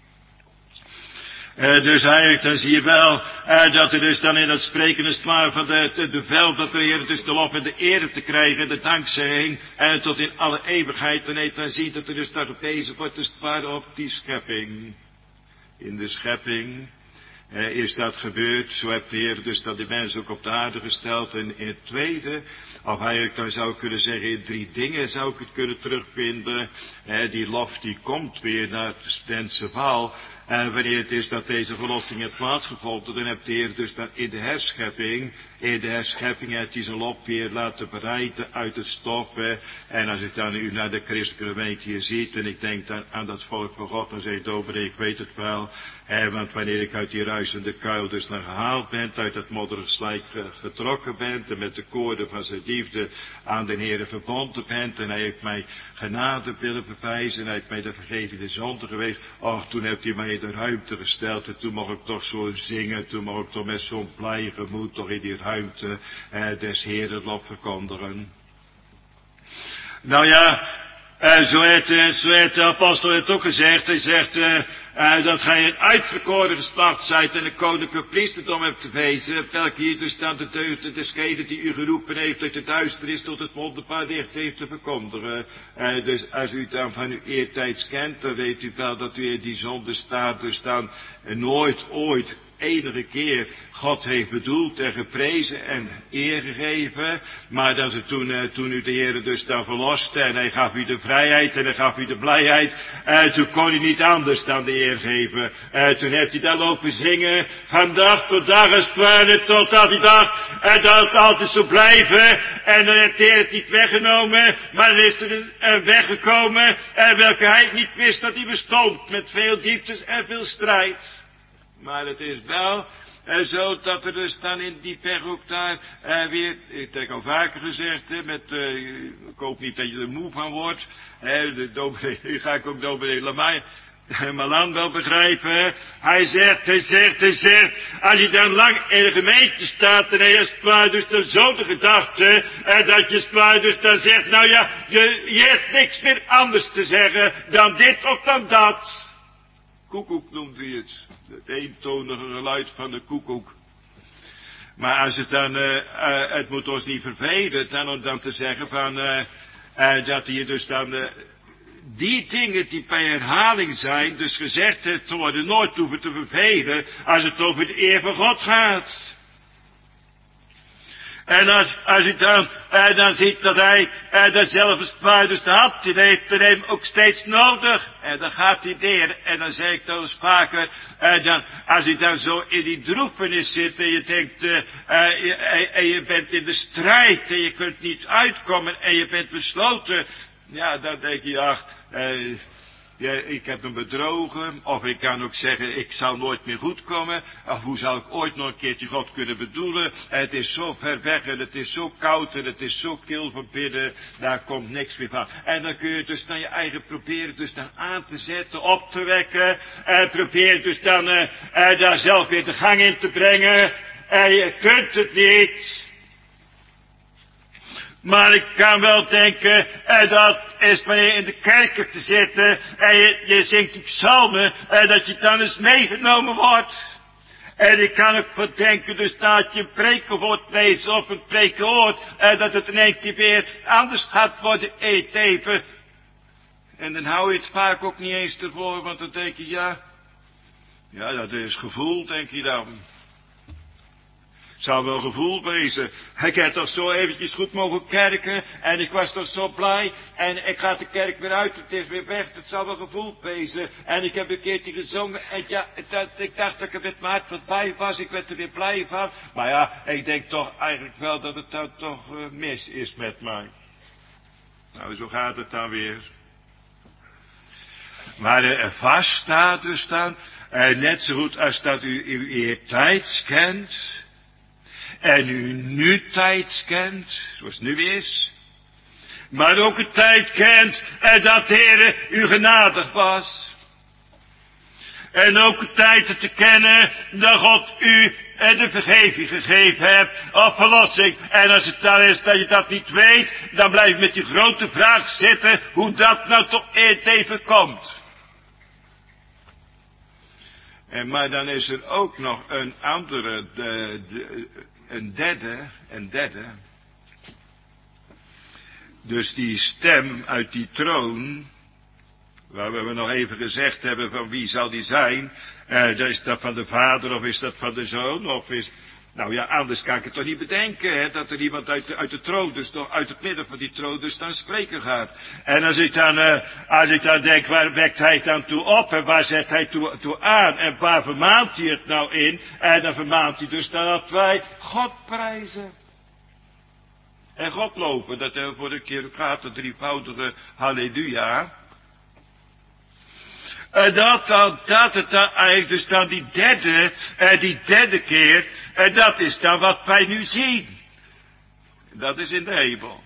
Dus eigenlijk dan zie je wel dat er dus dan in dat spreken is klaar van de bevel dat de Heer dus de lof en de eer te krijgen, de dankzegging, tot in alle eeuwigheid. En dan ziet dat er dus daar gewezen wordt, dus het op die schepping. In de schepping is dat gebeurd, zo heeft de Heer dus dat de mens ook op de aarde gesteld. En in het tweede, of eigenlijk dan zou ik kunnen zeggen, in 3 dingen zou ik het kunnen terugvinden. Die lof die komt weer naar het mensenval. Wanneer het is dat deze verlossing heeft plaatsgevonden, dan heeft de Heer dus dan in de herschepping heeft hij zijn lof weer laten bereiden uit het stof. En als ik dan nu naar de christelijke gemeente hier ziet, en ik denk dan aan dat volk van God, dan zegt dominee, ik weet het wel. Want wanneer ik uit die ruisende kuil dus dan gehaald ben, uit dat modderige slijk getrokken ben, en met de koorden van zijn liefde aan de Heer verbonden ben, en hij heeft mij genade willen bewijzen, en hij heeft mij de vergeving de zonde geweest, toen heeft hij mij in de ruimte gesteld. En toen mocht ik toch zo zingen. Toen mocht ik toch met zo'n blij gemoed toch in die ruimte des Heeren lof verkondigen. Nou ja, zo heeft de apostel het ook gezegd. Hij zegt dat gij een uitverkoren geslacht zijt en een koninklijke priesterdom hebt te wezen. Welke hier dus staan de deugden des Genen die u geroepen heeft uit de duisternis tot het wonderbaar licht heeft te verkondigen. Dus als u dan van uw eertijds kent, dan weet u wel dat u in die zonde staat. Dus dan nooit ooit enige keer God heeft bedoeld en geprezen en eer gegeven. Maar dat het toen u de Heer dus dan verloste en hij gaf u de vrijheid en hij gaf u de blijheid. Toen kon u niet anders dan de eer geven. Toen heeft hij dan lopen zingen. Van dag tot dag als het ware totdat hij dacht dat het altijd zou blijven. En dan heeft de Heer het niet weggenomen. Maar dan is er een weg gekomen welke hij niet wist dat hij bestond. Met veel dieptes en veel strijd. Maar het is wel zo dat er dus dan in die pech ook daar weer, ik heb al vaker gezegd, ik hoop niet dat je er moe van wordt. Nu ga ik ook dominee Malan wel begrijpen. Hij zegt, als je dan lang in de gemeente staat en hij is dus dan zo de gedachte, dat je dus dan zegt, nou ja, je hebt niks meer anders te zeggen dan dit of dan dat. Koekoek noemt u het. Het eentonige geluid van de koekoek. Maar als het dan, het moet ons niet vervelen, dan om dan te zeggen van, dat hier dus dan, die dingen die bij herhaling zijn, dus gezegd te worden, nooit hoeven te vervelen, als het over de eer van God gaat. En als u dan ziet dat hij dat zelf dus de hand heeft, dan heeft hem ook steeds nodig. En dan gaat hij neer. En dan zeg ik dat eens vaker, als u dan zo in die droefenis zit en je denkt, en je bent in de strijd en je kunt niet uitkomen en je bent besloten. Ja, dan denk je, ach, ja, ik heb hem bedrogen, of ik kan ook zeggen, ik zal nooit meer goed komen, of hoe zal ik ooit nog een keertje God kunnen bedoelen, het is zo ver weg en het is zo koud en het is zo kil van binnen, daar komt niks meer van. En dan kun je dus naar je eigen proberen dus dan aan te zetten, op te wekken, en probeer dus dan daar zelf weer de gang in te brengen, en je kunt het niet. Maar ik kan wel denken, dat is wanneer je in de kerk te zitten en je zingt die psalmen, dat je dan eens meegenomen wordt. En ik kan ook wel denken, dus dat je een preken hoort lezen of een preken hoort, dat het in één keer weer anders gaat worden, even. En dan hou je het vaak ook niet eens ervoor, want dan denk je, ja, dat is gevoel, denk je dan. Zou wel gevoel wezen. Ik heb toch zo eventjes goed mogen kerken. En ik was toch zo blij. En ik ga de kerk weer uit. Het is weer weg. Het zal wel gevoel wezen. En ik heb een keertje gezongen. En ja, ik dacht dat ik er met mijn hart wat bij was. Ik werd er weer blij van. Maar ja, ik denk toch eigenlijk wel dat het dan toch mis is met mij. Nou, zo gaat het dan weer. Maar vast staat dus dan. Net zo goed als dat u uw eertijds kent. En u nu tijd kent, zoals het nu is. Maar ook een tijd kent dat de Heer u genadig was. En ook een tijd te kennen dat God u de vergeving gegeven hebt, of verlossing. En als het dan is dat je dat niet weet, dan blijf je met die grote vraag zitten, hoe dat nou toch even komt. Maar dan is er ook nog een andere, een derde. Dus die stem uit die troon, waar we nog even gezegd hebben van wie zal die zijn, is dat van de Vader of is dat van de Zoon of is... Nou ja, anders kan ik het toch niet bedenken, hè, dat er iemand uit de troon, dus toch uit het midden van die troon, dus dan spreken gaat. En als ik dan denk, waar wekt hij dan toe op en waar zet hij toe aan en waar vermaant hij het nou in? En dan vermaant hij dus dan dat wij God prijzen. En God loven, dat er voor de keer gaat, de drievoudige halleluja. Dat het dan eigenlijk dus dan die derde keer, dat is dan wat wij nu zien. Dat is in de hemel.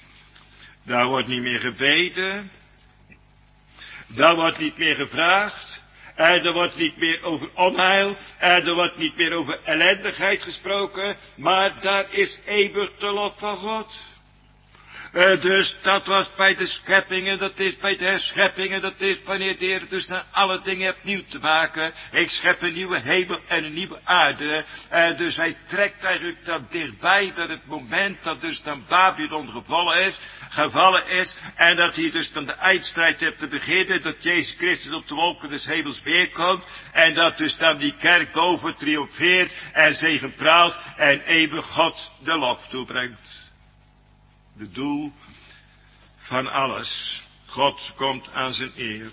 Daar wordt niet meer gebeden. Daar wordt niet meer gevraagd. Er wordt niet meer over onheil. Er wordt niet meer over ellendigheid gesproken. Maar daar is eeuwig de lof van God. Dus dat was bij de scheppingen, dat is bij de herscheppingen, dat is wanneer de Heer dus naar alle dingen opnieuw te maken. Ik schep een nieuwe hemel en een nieuwe aarde. Dus hij trekt eigenlijk dan dichtbij dat het moment dat dus dan Babylon gevallen is. En dat hij dus dan de eindstrijd heeft te beginnen. Dat Jezus Christus op de wolken des hemels weerkomt. En dat dus dan die kerk boven triomfeert en zegepraalt en eeuwig God de lof toebrengt. De doel van alles. God komt aan zijn eer.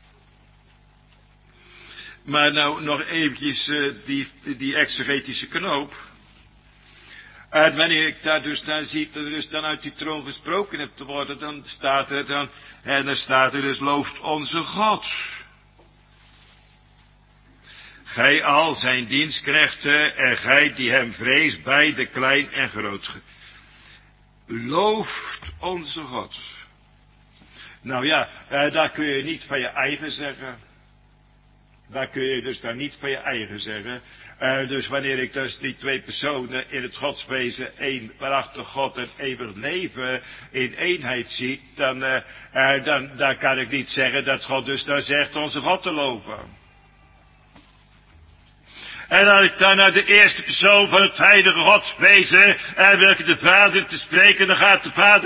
Maar nou nog eventjes die exegetische knoop. En wanneer ik daar dus dan zie dat er dus dan uit die troon gesproken hebt te worden, dan staat er dus looft onze God. Gij al zijn dienstknechten en gij die hem vreest, beide klein en groot. Looft onze God. Nou ja, daar kun je niet van je eigen zeggen. Daar kun je dus dan niet van je eigen zeggen. Dus wanneer ik dus die twee personen in het godswezen, één waarachtig God en eeuwig leven, in eenheid zie, dan kan ik niet zeggen dat God dus dan zegt onze God te loven. En als ik dan naar de eerste persoon van het heilige godswezen en wil ik de Vader te spreken, dan gaat de Vader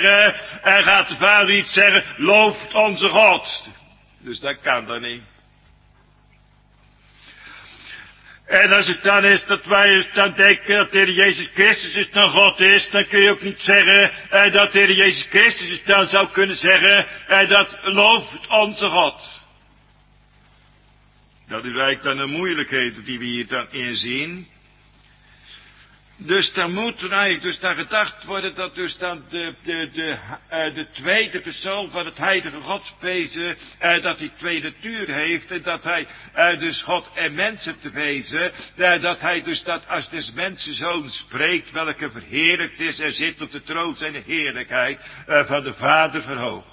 niet zeggen, looft onze God. Dus dat kan dan niet. En als het dan is dat wij dan denken dat de Heer Jezus Christus dus dan God is, dan kun je ook niet zeggen dat de Heer Jezus Christus dus dan zou kunnen zeggen dat looft onze God. Dat is eigenlijk dan een moeilijkheid die we hier dan inzien. Dus dan moet er eigenlijk dus dan gedacht worden dat dus dan de tweede persoon van het heilige godswezen, dat hij twee natuur heeft en dat hij dus God en mensen te wezen, dat hij dus dat als des mensenzoon spreekt, welke verheerlijkt is en zit op de troon zijn heerlijkheid van de Vader verhoogd.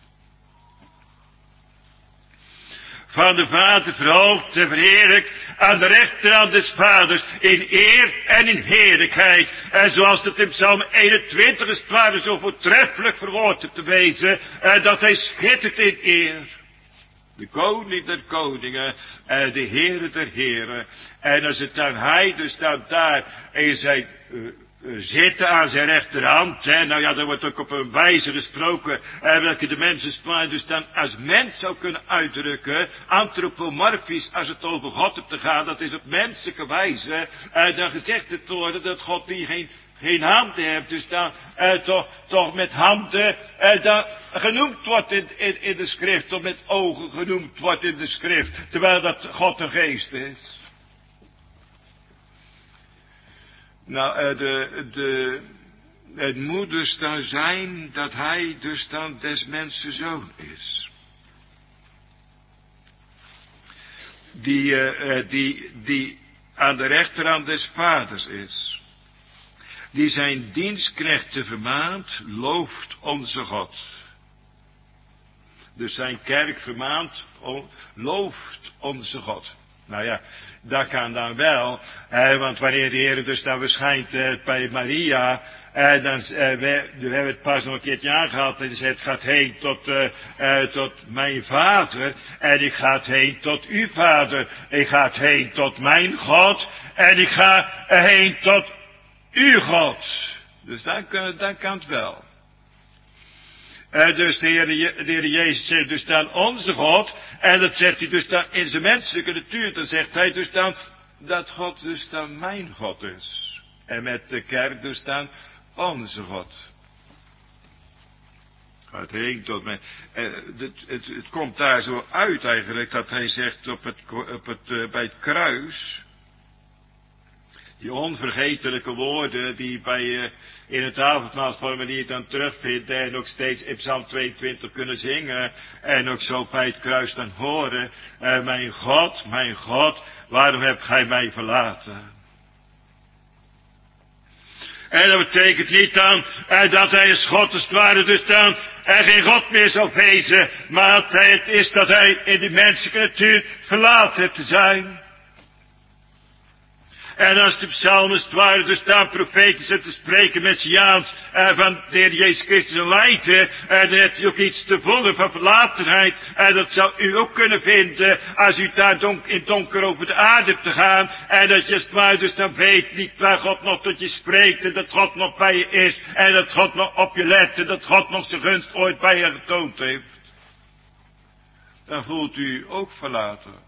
Van de Vader verhoogd en verheerlijk aan de rechterhand des Vaders in eer en in heerlijkheid. En zoals het in Psalm 21 is het ware zo voortreffelijk verwoord te wezen, dat hij schittert in eer. De koning der koningen, de Heere der heren. En als het dan hij dus dan daar in zijn zitten aan zijn rechterhand. Nou ja, er wordt ook op een wijze gesproken welke de mensen dus dan als mens zou kunnen uitdrukken. Antropomorfisch als het over God op te gaan. Dat is op menselijke wijze. Dan gezegd te worden dat God die geen handen heeft. Dus dan toch met handen dan genoemd wordt in de schrift. Of met ogen genoemd wordt in de schrift. Terwijl dat God een geest is. Nou, het moet dus dan zijn dat hij dus dan des mensen zoon is. Die aan de rechterhand des vaders is. Die zijn dienstknechten vermaant, looft onze God. Dus zijn kerk vermaant, looft onze God. Nou ja, dat kan dan wel, want wanneer de Heer dus dan verschijnt bij Maria, we hebben het pas nog een keertje aangehaald en hij zegt, het gaat heen tot mijn vader en ik ga heen tot uw vader, ik ga heen tot mijn God en ik ga heen tot uw God. Dus dan kan het wel. Dus de Heer Jezus zegt dus dan onze God. En dat zegt hij dus dan in zijn menselijke natuur. Dan zegt hij dus dan dat God dus dan mijn God is. En met de kerk dus dan onze God. Het heen tot mij. Het komt daar zo uit eigenlijk dat hij zegt bij het kruis. Die onvergetelijke woorden die in het avondmaalsformulier dan terugvinden en ook steeds in Psalm 22 kunnen zingen en ook zo bij het kruis dan horen. Mijn God, waarom hebt gij mij verlaten? En dat betekent niet dan dat hij als God als het ware dus dan geen God meer zal wezen. Maar dat het is dat hij in de menselijke natuur verlaten heeft te zijn. En als de psalmen als het ware dus dan profetisch te spreken messiaans van de Heer Jezus Christus lijden, dan heeft hij ook iets te voelen van verlatenheid. En dat zou u ook kunnen vinden als u daar in donker over de aarde te gaan. En dat je als het ware dus dan weet niet waar God nog tot je spreekt. En dat God nog bij je is. En dat God nog op je let. En dat God nog zijn gunst ooit bij je getoond heeft. Dan voelt u ook verlaten.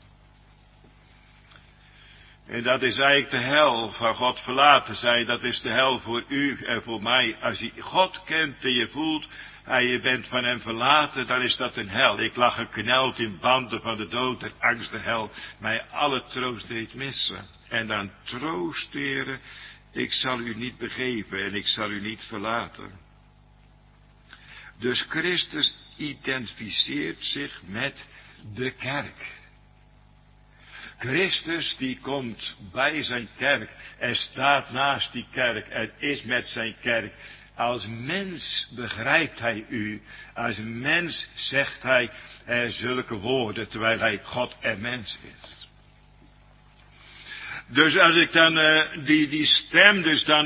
En dat is eigenlijk de hel van God verlaten zijn. Dat is de hel voor u en voor mij. Als je God kent en je voelt en je bent van hem verlaten, dan is dat een hel. Ik lag gekneld in banden van de dood en angst de hel. Mij alle troost deed missen. En dan troost, Heere, ik zal u niet begeven en ik zal u niet verlaten. Dus Christus identificeert zich met de kerk. Christus die komt bij zijn kerk en staat naast die kerk en is met zijn kerk. Als mens begrijpt hij u. Als mens zegt hij zulke woorden terwijl hij God en mens is. Dus als ik dan die stem dus dan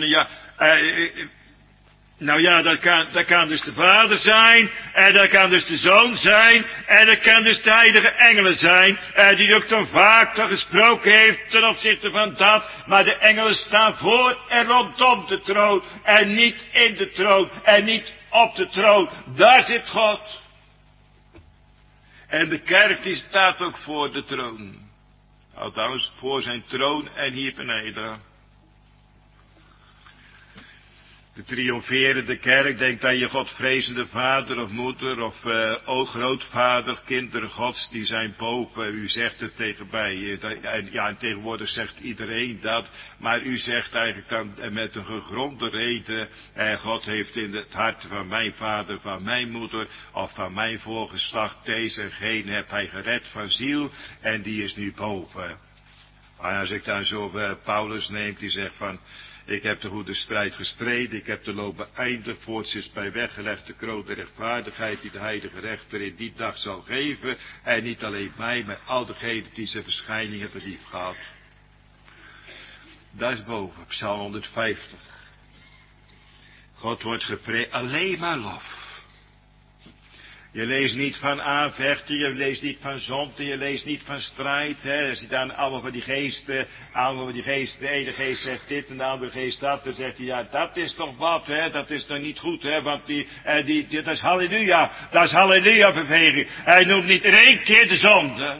nou ja, dat kan dus de Vader zijn, en dat kan dus de Zoon zijn, en dat kan dus de heilige engelen zijn, die ook dan vaak gesproken heeft ten opzichte van dat, maar de engelen staan voor en rondom de troon, en niet in de troon, en niet op de troon. Daar zit God. En de kerk die staat ook voor de troon. Althans, voor zijn troon en hier beneden. De triomferende kerk denkt aan je godvrezende vader of moeder of grootvader, kinderen gods, die zijn boven. U zegt het tegen mij. En tegenwoordig zegt iedereen dat. Maar u zegt eigenlijk dan met een gegronde reden, God heeft in het hart van mijn vader, van mijn moeder of van mijn voorgeslacht deze en gene heb hij gered van ziel en die is nu boven. Maar als ik dan zo Paulus neem, die zegt van, ik heb de goede strijd gestreden, ik heb de loop beëindigd, voorts is bij weggelegd de kroon der rechtvaardigheid die de heilige rechter in die dag zal geven, en niet alleen mij, maar al degenen die zijn verschijning hebben lief gehad. Dat is boven, Psalm 150. God wordt geprezen, alleen maar lof. Je leest niet van aanvechten, je leest niet van zonde, je leest niet van strijd. Hè. Als je dan allemaal van die geesten, de ene geest zegt dit en de andere geest dat, dan zegt hij, ja, dat is toch wat, hè, dat is toch niet goed, hè, want dat is halleluja beweging. Hij noemt niet in één keer de zonde.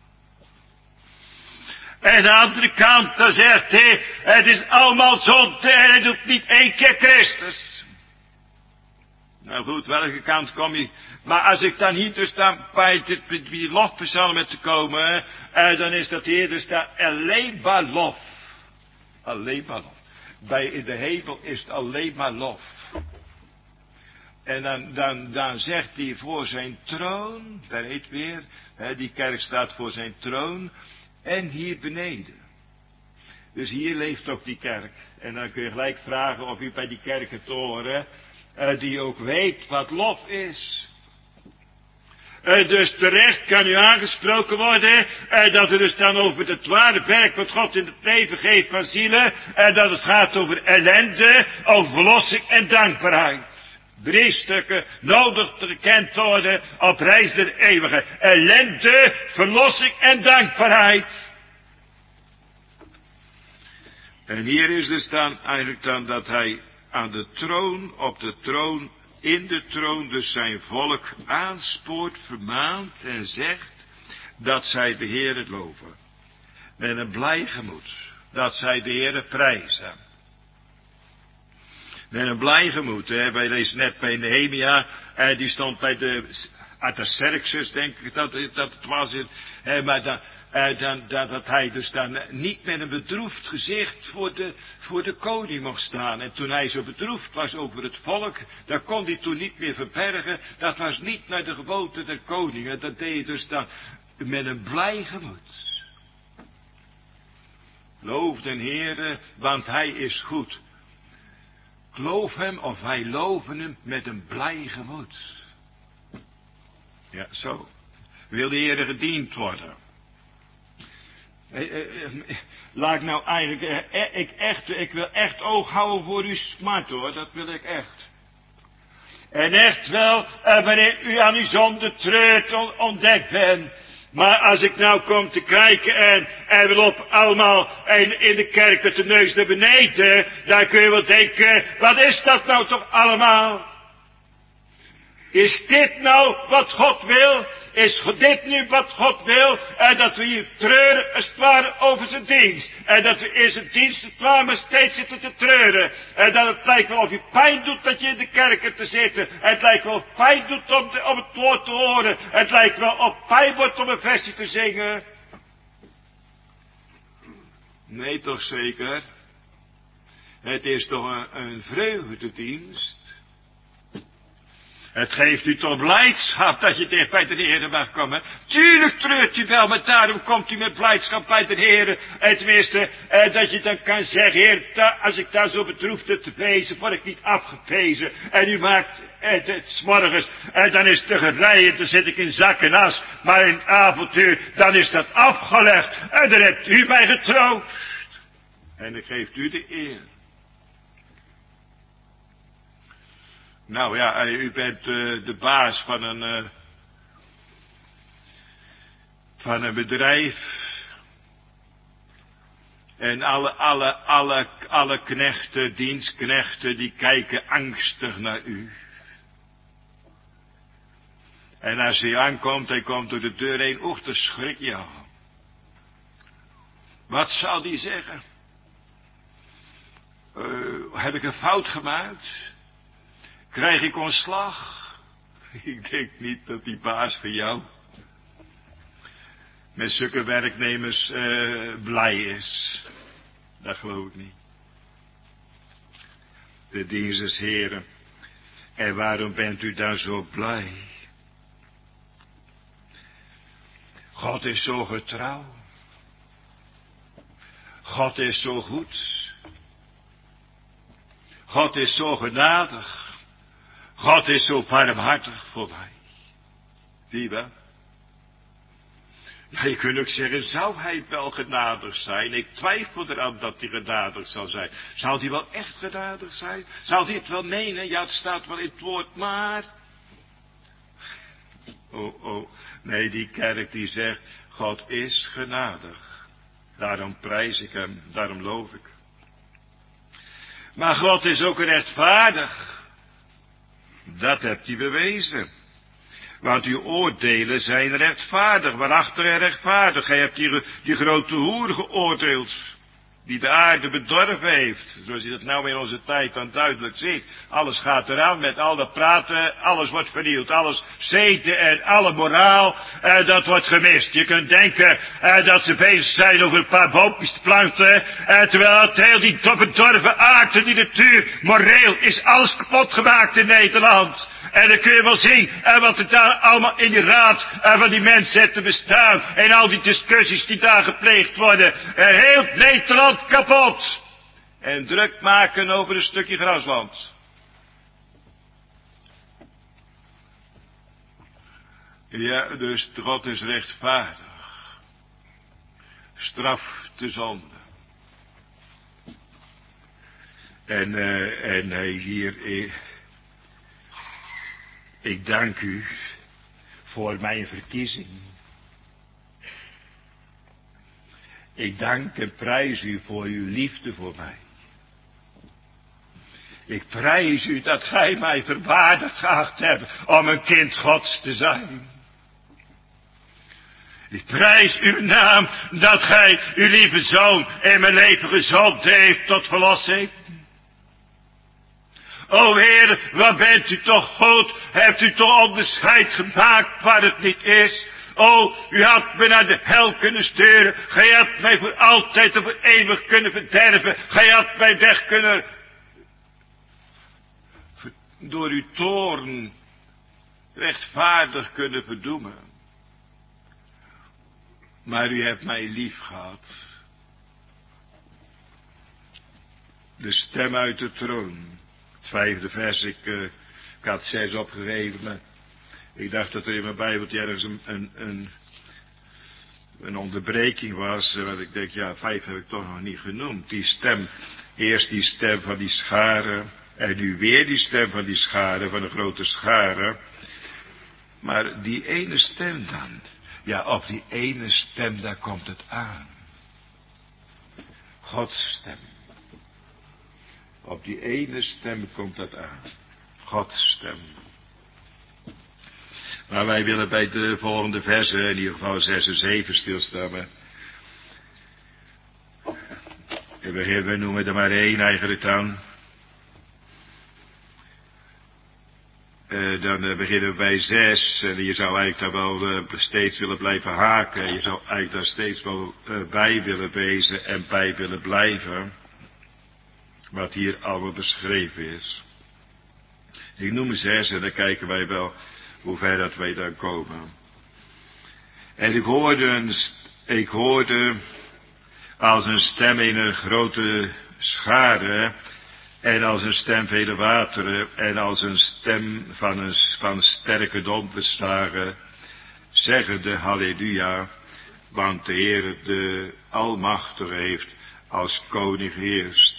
En aan de andere kant, dan zegt hij, het is allemaal zonde en hij doet niet één keer Christus. Nou goed, welke kant kom je? Maar als ik dan hier dus dan bij die lofpsalmen te komen, dan is dat hier dus daar alleen maar lof. Alleen maar lof. In de hemel is het alleen maar lof. En dan zegt hij voor zijn troon, daar heet weer, die kerk staat voor zijn troon, en hier beneden. Dus hier leeft ook die kerk. En dan kun je gelijk vragen of u bij die kerk het horen, die ook weet wat lof is. Dus terecht kan u aangesproken worden, dat er dus dan over het ware werk wat God in het leven geeft van zielen, dat het gaat over ellende, over verlossing en dankbaarheid. 3 stukken nodig te gekend worden op reis der eeuwige. Ellende, verlossing en dankbaarheid. En hier is dus dan eigenlijk dan dat hij aan de troon, op de troon, in de troon dus zijn volk aanspoort, vermaant en zegt dat zij de Heere loven. Met een blij gemoed, dat zij de Heere prijzen. Met een blij gemoed, hè. Wij lezen net bij Nehemia, die stond bij de Artaxerxes, denk ik dat het was, maar dat hij dus dan niet met een bedroefd gezicht voor de koning mocht staan. En toen hij zo bedroefd was over het volk, dat kon hij toen niet meer verbergen. Dat was niet naar de gewoonte der koningen. Dat deed hij dus dan met een blij gemoed. Loof den Heere, want hij is goed. Ik loof hem, of wij loven hem met een blij gemoed. Ja, zo. Wil de Heer gediend worden? Laat ik nou eigenlijk, ik wil echt oog houden voor uw smart, hoor. Dat wil ik echt. En echt wel, wanneer u aan uw zonde treurt, ontdekt bent. Maar als ik nou kom te kijken en we lopen allemaal in de kerk met de neus naar beneden, dan kun je wel denken, wat is dat nou toch allemaal? Is dit nou wat God wil? Is dit nu wat God wil? En dat we hier treuren als het ware over zijn dienst. En dat we in zijn dienst het ware maar steeds zitten te treuren. En dat het lijkt wel of je pijn doet dat je in de kerken te zitten. En het lijkt wel of pijn doet om het woord te horen. En het lijkt wel of pijn wordt om een versje te zingen. Nee, toch zeker? Het is toch een vreugdedienst. Het geeft u toch blijdschap dat je dicht bij de Heer mag komen. Tuurlijk treurt u wel, maar daarom komt u met blijdschap bij de Heer. En tenminste, dat je dan kan zeggen, Heer, als ik daar zo bedroefd te wezen, word ik niet afgepezen. En u maakt het 's morgens, en dan is de gerijen, dan zit ik in zak en as. Maar in het avontuur, dan is dat afgelegd. En dan hebt u mij getroost. En dan geeft u de eer. Nou ja, u bent de baas van een bedrijf. En alle knechten, dienstknechten, die kijken angstig naar u. En als hij aankomt, hij komt door de deur heen, dan schrik je al. Wat zal die zeggen? Heb ik een fout gemaakt? Krijg ik ontslag? Ik denk niet dat die baas van jou met zulke werknemers blij is. Dat geloof ik niet. De dienst des Heren. En waarom bent u dan zo blij? God is zo getrouw. God is zo goed. God is zo genadig. God is zo barmhartig voor mij. Zie je wel? Ja, je kunt ook zeggen, zou hij wel genadig zijn? Ik twijfel eraan dat hij genadig zal zijn. Zal hij wel echt genadig zijn? Zal hij het wel menen? Ja, het staat wel in het woord, maar... Oh, nee, die kerk die zegt, God is genadig. Daarom prijs ik hem, daarom loof ik. Maar God is ook rechtvaardig. Dat hebt hij bewezen. Want uw oordelen zijn rechtvaardig, waarachtig en rechtvaardig. Gij hebt die grote hoer geoordeeld, die de aarde bedorven heeft. Zoals je dat nou in onze tijd dan duidelijk ziet. Alles gaat eraan met al dat praten, alles wordt vernield. Alles zeten en alle moraal, dat wordt gemist. Je kunt denken dat ze bezig zijn over een paar boompjes te planten. Terwijl het heel die bedorven aard en die natuur, moreel is alles kapot gemaakt in Nederland. En dan kun je wel zien wat er daar allemaal in die raad van die mensen te bestaan. En al die discussies die daar gepleegd worden. Heel Nederland kapot. En druk maken over een stukje grasland. Ja, dus God is rechtvaardig. Straft de zonde. En hij hier... Ik dank u voor mijn verkiezing. Ik dank en prijs u voor uw liefde voor mij. Ik prijs u dat gij mij verwaardigd geacht hebt om een kind Gods te zijn. Ik prijs uw naam dat gij uw lieve zoon in mijn leven gezond heeft tot verlossing. O Heer, wat bent u toch goed, hebt u toch onderscheid gemaakt waar het niet is. O, u had me naar de hel kunnen sturen, gij had mij voor altijd en voor eeuwig kunnen verderven, gij had mij weg kunnen, door uw toorn, rechtvaardig kunnen verdoemen. Maar u hebt mij lief gehad. De stem uit de troon. 5e vers. Ik had 6 opgegeven, maar ik dacht dat er in mijn Bijbeltje ergens een onderbreking was. Want ik denk, ja, 5 heb ik toch nog niet genoemd. Die stem, eerst die stem van die schare. En nu weer die stem van die schare, van de grote schare. Maar die ene stem dan. Ja, op die ene stem, daar komt het aan. Gods stem. Op die ene stem komt dat aan. Gods stem. Maar wij willen bij de volgende versen, in ieder geval 6 en 7 stilstaan. En we noemen er maar 1 eigenlijk dan. Dan beginnen we bij 6. En je zou eigenlijk daar wel steeds willen blijven haken. Je zou eigenlijk daar steeds wel bij willen wezen en bij willen blijven. Wat hier allemaal beschreven is. Ik noem 6 en dan kijken wij wel hoe ver dat wij dan komen. En ik hoorde als een stem in een grote schare. En als een stem vele wateren, en als een stem van sterke donderslagen, zeggende halleluja, want de Heer de Almachtige heeft als koning geheerst.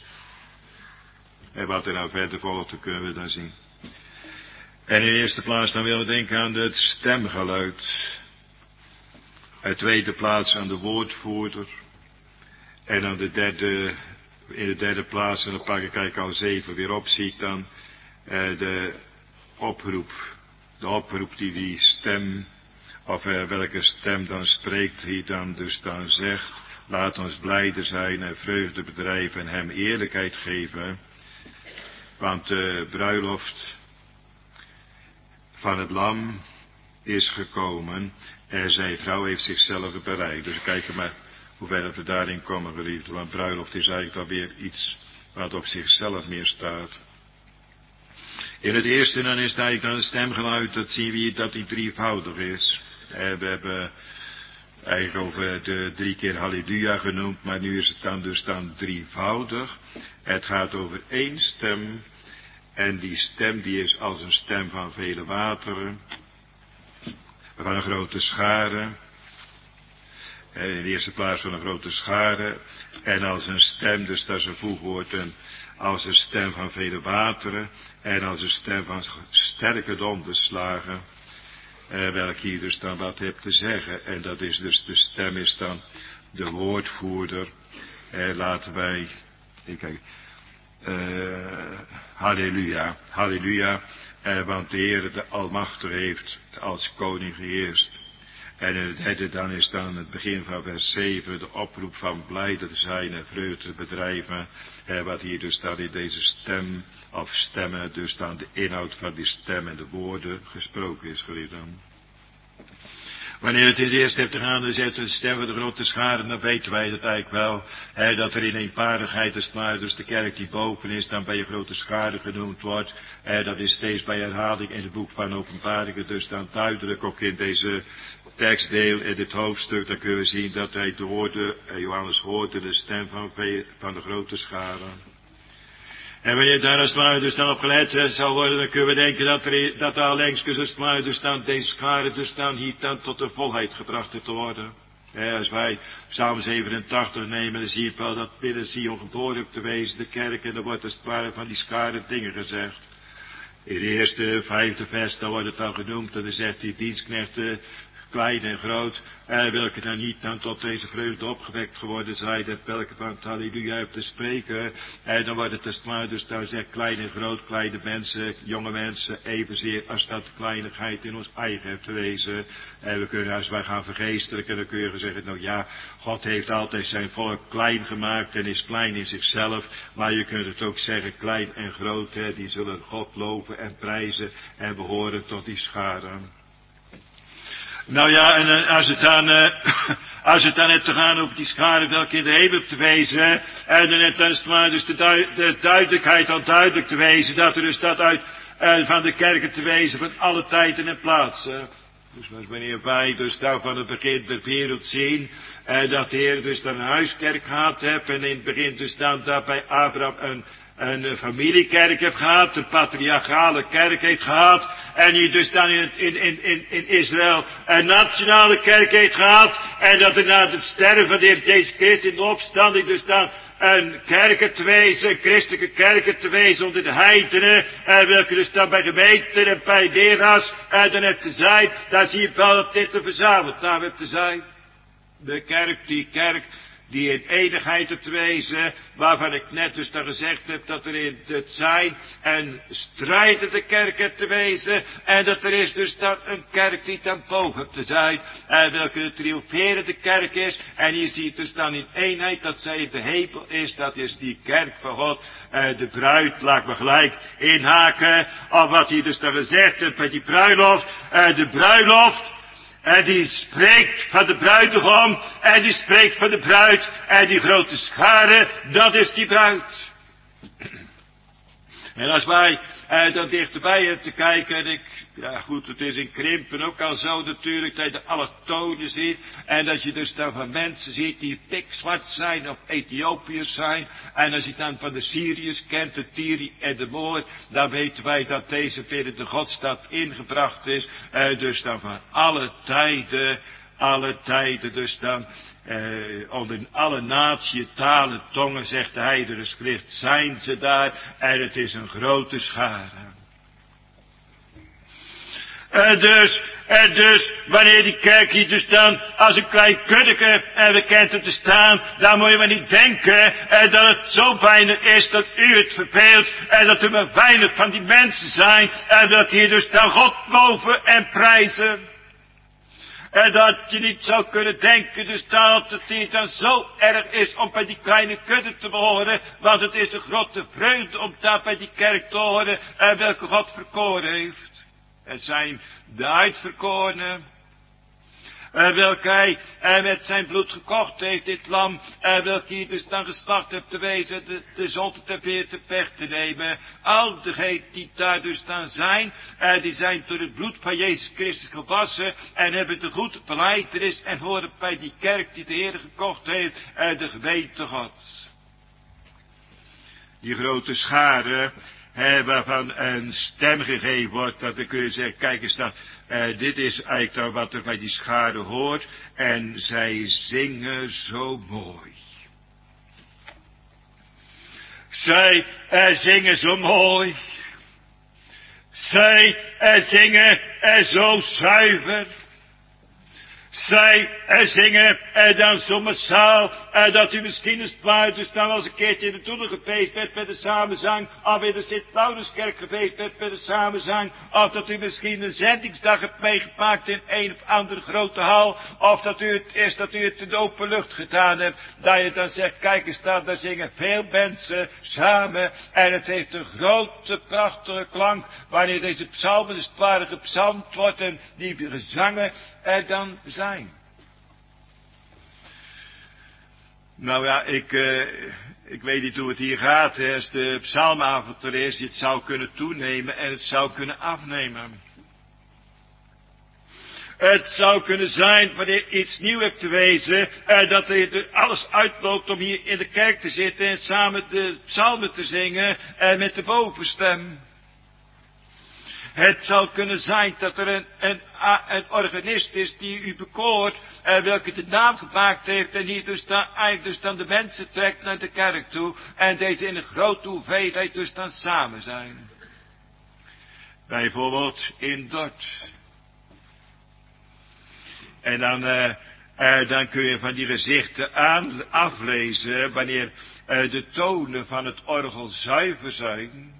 En wat er nou verder volgt, dat kunnen we dan zien. En in de eerste plaats dan willen we denken aan het stemgeluid. In de tweede plaats aan de woordvoerder. En aan in de derde plaats, en dan pak ik eigenlijk al 7 weer op, zie ik dan de oproep. De oproep die stem, of welke stem dan spreekt, die dan dus dan zegt, laat ons blijde zijn en vreugde bedrijven en hem eerlijkheid geven. Want de bruiloft van het lam is gekomen en zijn vrouw heeft zichzelf bereid. Dus kijken maar hoe ver we daarin komen, geliefde. Want bruiloft is eigenlijk alweer iets wat op zichzelf meer staat. In het eerste dan is het eigenlijk dan een stemgeluid, dat zien we hier dat die drievoudig is. We hebben eigenlijk over de 3 keer halleluja genoemd, maar nu is het dan dus dan drievoudig. Het gaat over 1 stem. En die stem die is als een stem van vele wateren. Van een grote schare. In de eerste plaats van een grote schare. En als een stem, dus dat is een voegwoord, als een stem van vele wateren. En als een stem van sterke donderslagen. Welk hier dus dan wat heb te zeggen. En dat is dus, de stem is dan de woordvoerder. Laten wij, halleluja, halleluja. Want de Heer de Almachtige heeft als koning geheerst. En in het derde dan is dan het begin van vers 7 de oproep van blijde te zijn en vreugde te bedrijven. Wat hier dus dan in deze stem of stemmen, dus dan de inhoud van die stem en de woorden gesproken is, geliefden. Wanneer het in het eerst hebt te gaan, dan zet de stem van de grote schade, dan weten wij dat eigenlijk wel. Dat er in eenparigheid is maar, dus de kerk die boven is, dan bij je grote schade genoemd wordt. Dat is steeds bij herhaling in het boek van Openbaringen, dus dan duidelijk ook in deze tekstdeel, in dit hoofdstuk, dan kunnen we zien dat hij Johannes hoorde de stem van de grote schade. En wanneer daar als het ware dus dan op gelet zal worden, dan kunnen we denken dat er allengs als het ware dus dan deze schade dus dan hier dan tot de volheid gebracht heeft te worden. Als wij Psalm 87 nemen, dan zie je wel dat binnen Sion geboren hebt te wezen, de kerk, en dan wordt als het ware van die schade dingen gezegd. In de eerste 5e vers, dan wordt het al genoemd, en dan zegt die dienstknechten, klein en groot, welke dan niet dan tot deze vreugde opgewekt geworden zijn, dat welke van het halleluja heeft te spreken, dan wordt het als het maar, dus daar zegt klein en groot, kleine mensen, jonge mensen, evenzeer als dat kleinigheid in ons eigen heeft te wezen. En we kunnen, als wij gaan vergeestelijken, dan kun je zeggen, nou ja, God heeft altijd zijn volk klein gemaakt en is klein in zichzelf, maar je kunt het ook zeggen, klein en groot, die zullen God loven en prijzen en behoren tot die schare. Nou ja, en als het dan hebt te gaan over die schade welke in de hemel te wezen, en dan het dan maar dus de duidelijkheid al duidelijk te wezen, dat er dus dat uit van de kerken te wezen van alle tijden en plaatsen. Dus wanneer wij dus dan van het begin der wereld zien, dat de Heer dus dan een huiskerk gehad heeft, en in het begin dus dan dat bij Abraham een familiekerk heeft gehad, een patriarchale kerk heeft gehad, en je dus dan in Israël een nationale kerk heeft gehad, en dat er na het sterven van de Heer Jezus Christus in de opstanding dus dan een kerken te wezen, een christelijke kerken te wezen onder de heidenen, welke dus dan bij gemeenten en bij leraars dan heeft te zijn, dan zie je wel dat dit er verzameld daar heeft te zijn. De kerk die in enigheid te wezen, waarvan ik net dus dan gezegd heb dat er in het zijn en strijdende kerk te wezen, en dat er is dus dan een kerk die ten boven te zijn, welke de triomferende kerk is, en je ziet dus dan in eenheid dat zij in de hemel is, dat is die kerk van God, de bruid, laat me gelijk inhaken, op wat hij dus dan gezegd heeft bij die bruiloft, de bruiloft, en die spreekt van de bruidegom, en die spreekt van de bruid, en die grote schare, dat is die bruid. En als wij dan dichterbij hebben te kijken, en ja goed, het is in Krimpen ook al zo natuurlijk, dat je alle tonen ziet, en dat je dus dan van mensen ziet die pikzwart zijn, of Ethiopiërs zijn, en als je dan van de Syriërs kent, de Tiri en de Moor, dan weten wij dat deze binnen de Godstad ingebracht is, dus dan van alle tijden dus dan, onder alle naties, talen, tongen, zegt de Heilige Schrift, zijn ze daar, en het is een grote schare. En dus, wanneer die kerk hier dus dan als een klein kuddeke bekend te staan, dan moet je maar niet denken dat het zo weinig is dat u het verbeeldt, en dat er maar weinig van die mensen zijn, en dat hier dus dan God loven en prijzen. En dat je niet zou kunnen denken, dus dat het niet dan zo erg is om bij die kleine kudde te behoren, want het is een grote vreugde om daar bij die kerk te horen, welke God verkoren heeft. Het zijn de uitverkorenen, welke hij met zijn bloed gekocht heeft, dit lam, welke hij dus dan geslacht heeft te wezen, de zonde ter weer te weg te nemen. Al degenen die daar dus dan zijn, die zijn door het bloed van Jezus Christus gewassen, en hebben de goede belijdenis, en horen bij die kerk die de Heer gekocht heeft, de gemeente Gods. Die grote schare, waarvan een stem gegeven wordt, dat dan kun je zeggen, kijk eens dan, dit is eigenlijk dan wat er bij die schare hoort, en zij zingen zo mooi. Zij zingen zo mooi. Zij zingen zo zuiver. Zij zingen dan zo massaal, dat u misschien eens dus dan als een keertje in de Toelen geweest bent met de samenzang, of in de Sint-Pauluskerk geweest bent met de samenzang, of dat u misschien een zendingsdag hebt meegemaakt in een of andere grote hal, of dat u het is dat u het in de open lucht gedaan hebt, dat je dan zegt, kijk eens daar zingen veel mensen samen, en het heeft een grote prachtige klank, wanneer deze psalmen dus het ware gepsalmd worden, die gezangen er dan zijn. Nou ja, ik weet niet hoe het hier gaat. Als de psalmavond er is, het zou kunnen toenemen en het zou kunnen afnemen. Het zou kunnen zijn, wanneer iets nieuw hebt te wezen, dat er alles uitloopt om hier in de kerk te zitten en samen de psalmen te zingen met de bovenstem. Het zou kunnen zijn dat er een organist is die u bekoort, welke de naam gemaakt heeft en die dus dan eigenlijk dus dan de mensen trekt naar de kerk toe en deze in een grote hoeveelheid dus dan samen zijn. Bijvoorbeeld in Dort. En dan kun je van die gezichten aflezen wanneer de tonen van het orgel zuiver zijn.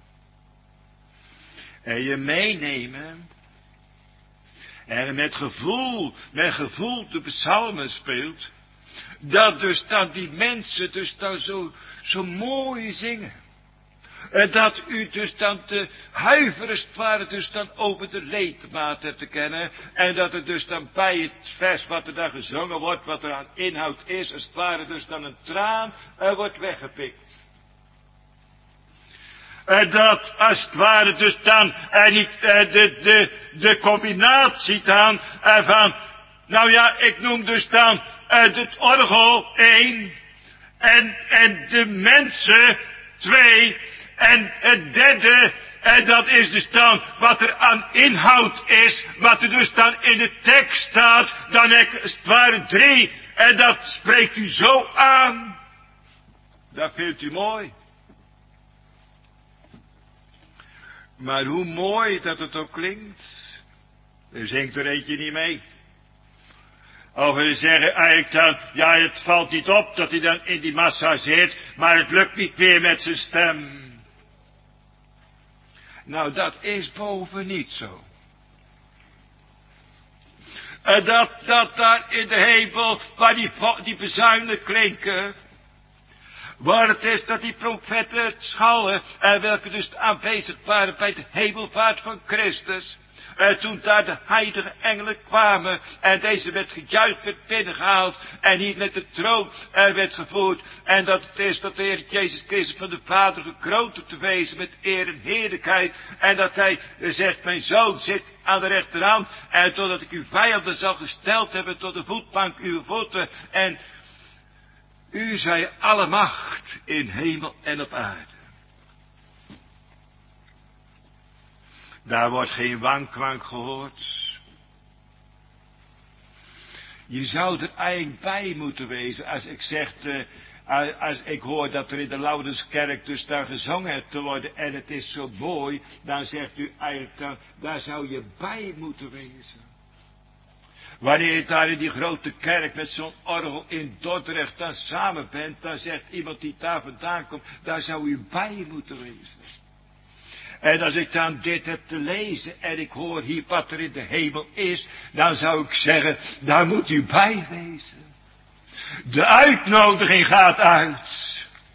En je meenemen. En met gevoel de psalmen speelt. Dat dus dan die mensen dus dan zo mooi zingen. En dat u dus dan te huiveren waren dus dan over de ledemaat hebt te kennen. En dat er dus dan bij het vers wat er dan gezongen wordt, wat er aan inhoud is, als het ware dus dan een traan wordt weggepikt. Dat als het ware dus dan niet de combinatie dan van, nou ja, ik noem dus dan het orgel 1 en de mensen 2 en het derde, dat is dus dan wat er aan inhoud is, wat er dus dan in de tekst staat, dan als het ware 3 en dat spreekt u zo aan. Dat vindt u mooi. Maar hoe mooi dat het ook klinkt, er zingt er eentje niet mee. Of we zeggen eigenlijk dan, ja, het valt niet op dat hij dan in die massa zit, maar het lukt niet meer met zijn stem. Nou, dat is boven niet zo. Dat daar in de hemel, waar die bezuinen klinken, waar het is dat die profeten schallen, welke dus aanwezig waren bij de hemelvaart van Christus. Toen daar de heilige engelen kwamen en deze werd gejuicht, werd binnengehaald en hier met de troon werd gevoerd. En dat het is dat de Heer Jezus Christus van de Vader gekroond te wezen met eer en heerlijkheid. En dat hij zegt, mijn zoon zit aan de rechterhand en totdat ik uw vijanden zal gesteld hebben tot de voetbank uw voeten. En u zij alle macht in hemel en op aarde. Daar wordt geen wanklank gehoord. Je zou er eigenlijk bij moeten wezen als ik zeg, als ik hoor dat er in de Laurenskerk dus daar gezongen heeft te worden en het is zo mooi, dan zegt u eigenlijk, dan, daar zou je bij moeten wezen. Wanneer je daar in die grote kerk met zo'n orgel in Dordrecht dan samen bent, dan zegt iemand die daar vandaan komt, daar zou u bij moeten wezen. En als ik dan dit heb te lezen en ik hoor hier wat er in de hemel is, dan zou ik zeggen, daar moet u bij wezen. De uitnodiging gaat uit.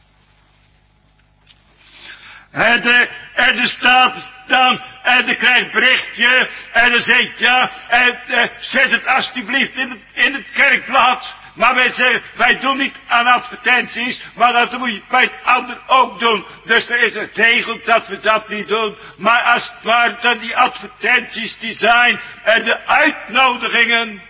En er staat dan, en er krijgt berichtje, en er zegt ja, zet het alsjeblieft in het kerkblad. Maar wij doen niet aan advertenties, maar dat moet je bij het ander ook doen. Dus er is een regel dat we dat niet doen. Maar als het ware dan die advertenties die zijn, en de uitnodigingen.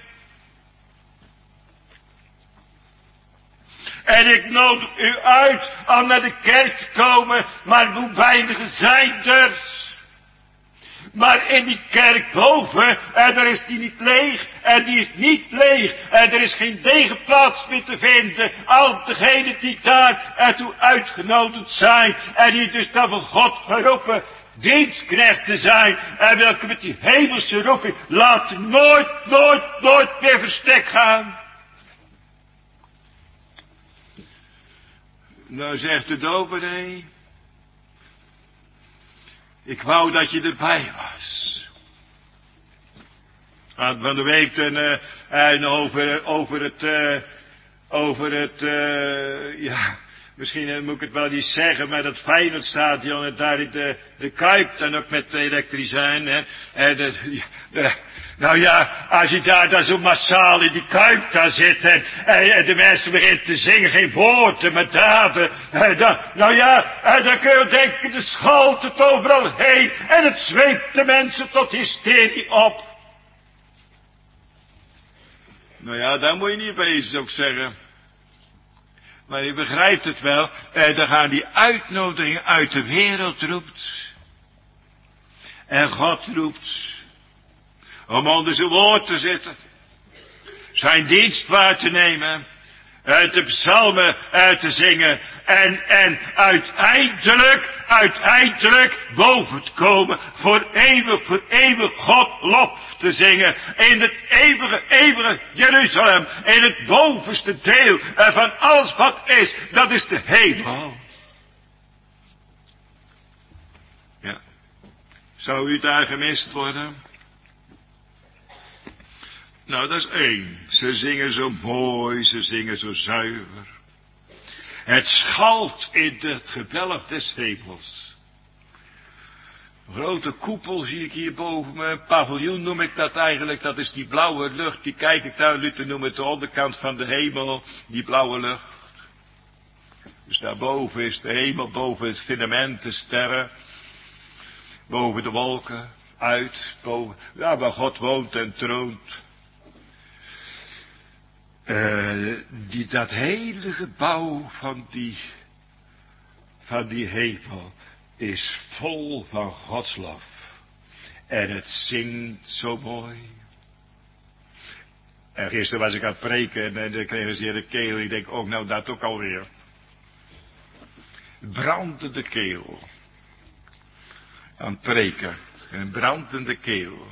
En ik nodig u uit om naar de kerk te komen, maar hoe weinigen zijn er. Maar in die kerk boven, en daar is die niet leeg, en die is niet leeg, en er is geen leegplaats meer te vinden. Al degenen die daar ertoe uitgenodigd zijn, en die dus dan van God geroepen dienstknechten zijn, en welke met die hemelse roeping laten nooit meer verstek gaan. Nou zegt de dominee, ik wou dat je erbij was. Van de week over het, ja, misschien moet ik het wel niet zeggen, maar dat Feyenoordstadion en daar in de Kuip dan ook met elektricijn. En nou ja, als je daar zo massaal in die Kuip daar zit en de mensen beginnen te zingen, geen woorden, maar daden. Nou ja, dan kun je denken, de schalt het overal heen en het zweept de mensen tot hysterie op. Nou ja, daar moet je niet wezen, zou ik zeggen. Maar je begrijpt het wel, dan gaan die uitnodigingen uit de wereld roept. En God roept. Om onder zijn woord te zitten. Zijn dienst waar te nemen. De psalmen te zingen. En uiteindelijk boven te komen. Voor eeuwig God lof te zingen. In het eeuwige Jeruzalem. In het bovenste deel van alles wat is. Dat is de hemel. Ja. Zou u daar gemist worden? Nou, dat is één. Ze zingen zo mooi, ze zingen zo zuiver. Het schalt in het gewelf des hemels. Een grote koepel zie ik hier boven me. Een paviljoen noem ik dat eigenlijk. Dat is die blauwe lucht. Die kijk ik daar. Luther noemt het de onderkant van de hemel. Die blauwe lucht. Dus daarboven is de hemel, boven het firmament, de sterren, boven de wolken, uit, boven, ja, waar God woont en troont. Dat hele gebouw van die hemel is vol van Gods lof. En het zingt zo mooi. En gisteren was ik aan het preken en dan kreeg ze de keel. Ik denk ook, nou dat ook alweer. Brandende keel. Aan het preken. Een brandende keel.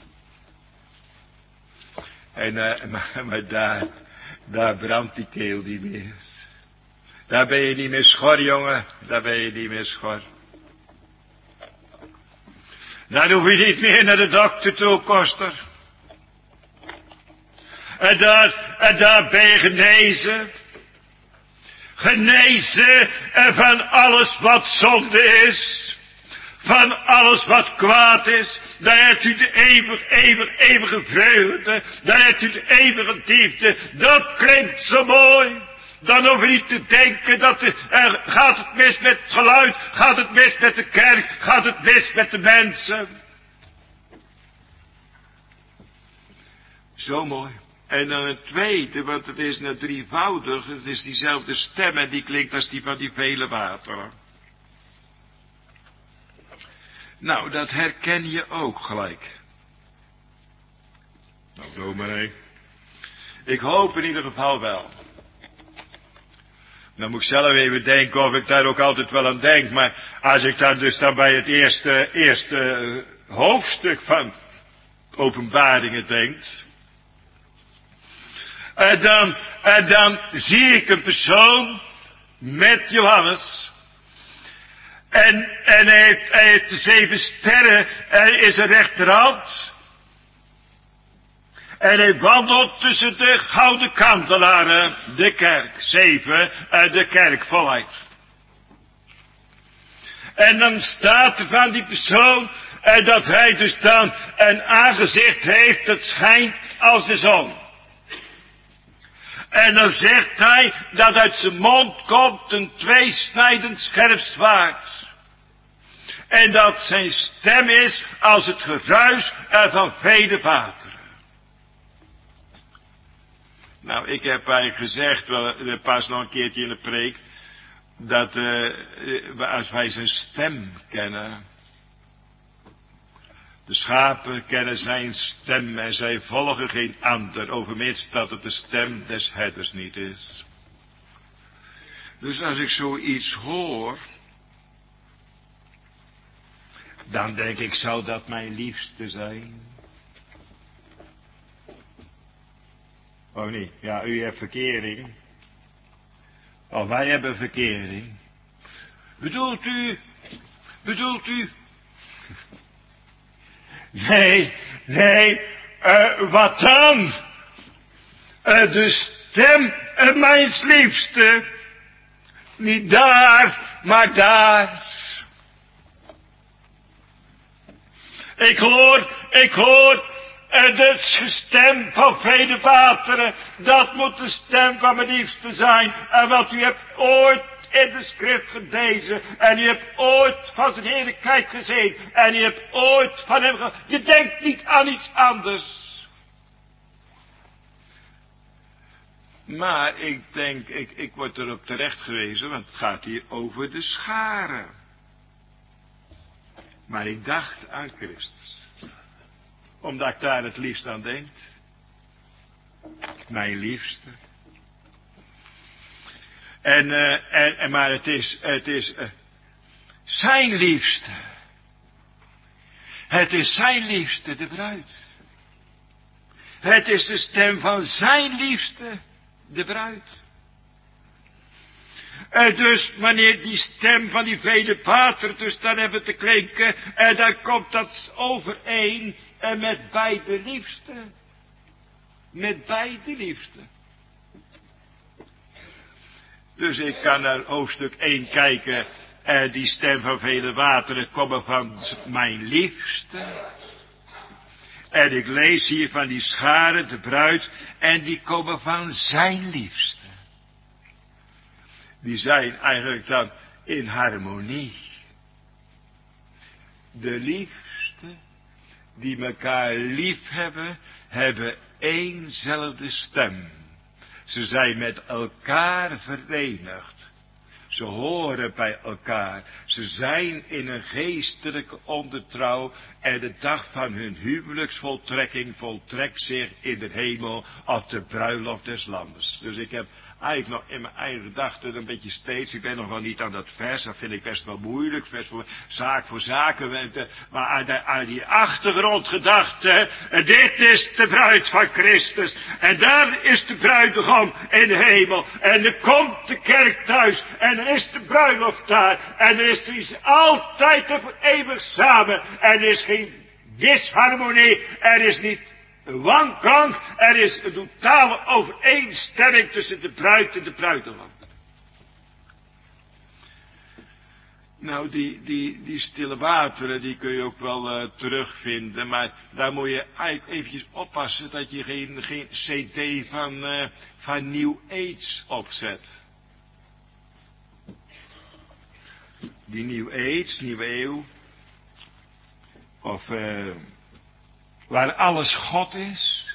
En maar daar brandt die keel niet meer. Daar ben je niet meer schor, jongen. Daar ben je niet meer schor. Dan hoef je niet meer naar de dokter toe, koster. En daar ben je genezen. Genezen van alles wat zonde is. Van alles wat kwaad is. Daar hebt u de eeuwige vreugde. Daar hebt u de eeuwige liefde. Dat klinkt zo mooi. Dan hoef je niet te denken dat gaat het mis met het geluid. Gaat het mis met de kerk. Gaat het mis met de mensen. Zo mooi. En dan het tweede, want het is net drievoudig. Het is diezelfde stem en die klinkt als die van die vele wateren. Nou, dat herken je ook gelijk. Nou, dominee. Ik hoop in ieder geval wel. Dan moet ik zelf even denken of ik daar ook altijd wel aan denk. Maar als ik dan dus bij het eerste hoofdstuk van Openbaringen denk. En dan zie ik een persoon met Johannes. En hij heeft de 7 sterren in zijn rechterhand. En hij wandelt tussen de gouden kandelaren, de kerk, 7, de kerk voluit. En dan staat er van die persoon dat hij dus dan een aangezicht heeft dat schijnt als de zon. En dan zegt hij dat uit zijn mond komt een tweesnijdend scherp zwaard. En dat zijn stem is als het geruis van vele wateren. Nou, ik heb eigenlijk gezegd, wel pas nog een keertje in de preek, dat als wij zijn stem kennen, de schapen kennen zijn stem en zij volgen geen ander, overmits dat het de stem des herders niet is. Dus als ik zoiets hoor, dan denk ik, zou dat mijn liefste zijn? Oh nee, ja, u hebt verkering. Of wij hebben verkering. Bedoelt u? Nee, wat dan? De stem mijns liefste. Niet daar, maar daar. Ik hoor de stem van vele wateren. Dat moet de stem van mijn liefste zijn. En wat u hebt ooit in de schrift gelezen. En u hebt ooit van zijn heerlijkheid gezien. En u hebt ooit van hem Je denkt niet aan iets anders. Maar ik denk, ik word erop terecht gewezen. Want het gaat hier over de scharen. Maar ik dacht aan Christus. Omdat ik daar het liefst aan denk. Mijn liefste. Maar het is zijn liefste. Het is zijn liefste, de bruid. Het is de stem van zijn liefste, de bruid. Dus wanneer die stem van die vele wateren dus dan hebben te klinken, en dan komt dat overeen met beide liefste. Met beide liefste. Dus ik kan naar hoofdstuk 1 kijken, die stem van vele wateren komen van mijn liefste. En ik lees hier van die scharen, de bruid, en die komen van zijn liefste. die zijn eigenlijk dan in harmonie. De liefsten die elkaar lief hebben, hebben éénzelfde stem. Ze zijn met elkaar verenigd. Ze horen bij elkaar. Ze zijn in een geestelijke ondertrouw. En de dag van hun huwelijksvoltrekking voltrekt zich in de hemel op de bruiloft des Lammes. Dus ik heb eigenlijk nog in mijn eigen gedachten een beetje steeds. Ik ben nog wel niet aan dat vers. Dat vind ik best wel moeilijk. Vers voor zaken. Maar aan die achtergrondgedachte. Dit is de bruid van Christus. En daar is de bruidegom in de hemel. En er komt de kerk thuis. En dan is de bruiloft daar. En er is iets altijd en voor eeuwig samen. En er is geen disharmonie. Er is niet wanklank. Er is een totale overeenstemming tussen de bruid en de bruidegom. Nou, die stille wateren, die kun je ook wel terugvinden. Maar daar moet je eigenlijk eventjes oppassen dat je geen cd van New Age opzet. Die New Age, Nieuwe Eeuw. Of waar alles God is.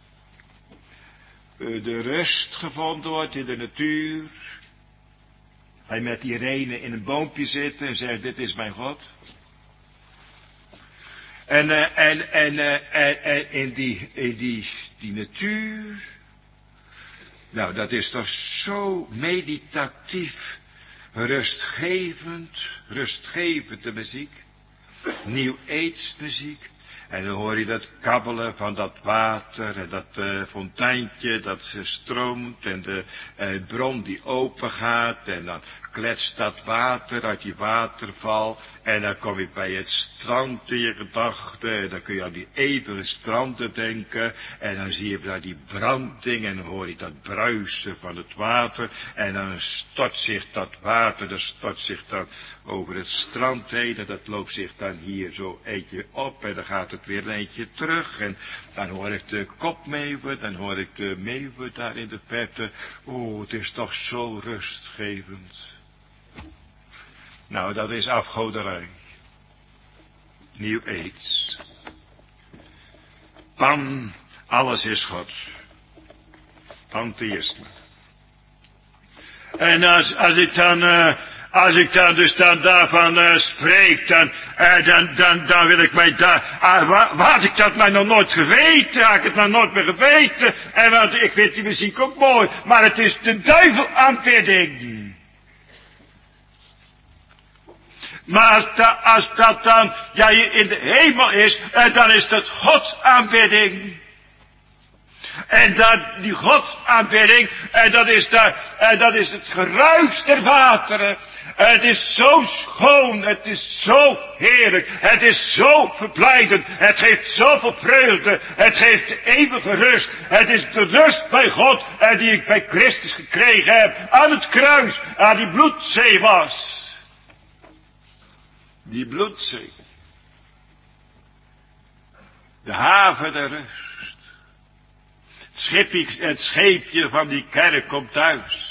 De rust gevonden wordt in de natuur. Hij met die renen in een boompje zit en zegt, dit is mijn God. En in die natuur. Nou, dat is toch zo meditatief. Rustgevende muziek. New Age muziek. En dan hoor je dat kabbelen van dat water en dat fonteintje dat stroomt en de bron die open gaat en dan kletst dat water uit die waterval en dan kom je bij het strand in je gedachten en dan kun je aan die eeuwige stranden denken en dan zie je daar die branding en dan hoor je dat bruisen van het water en dan stort zich dat water, dat stort zich dan over het strand heen en dat loopt zich dan hier zo eentje op en dan gaat het weer een eentje terug en dan hoor ik de kopmeeuwen, dan hoor ik de meeuwen daar in de verte. Oh, het is toch zo rustgevend. Nou, dat is afgoderij. New Age. Pan, alles is God. Pantheïsme. En als ik dan dus daarvan spreek, dan wil ik mij daar, had ik dat maar nog nooit geweten, had ik het nog nooit meer geweten, en want ik vind die muziek ook mooi, maar het is de duivel aanbidding. Maar als dat dan, in de hemel is, dan is dat Gods aanbidding. En die godsaanbidding, dat is het geruis der wateren. Het is zo schoon, het is zo heerlijk, het is zo verblijdend, het geeft zoveel vreugde, het geeft de eeuwige rust. Het is de rust bij God die ik bij Christus gekregen heb, aan het kruis, aan die bloedzee was. Die bloedzee. De haven der rust. Het scheepje van die kerk komt thuis.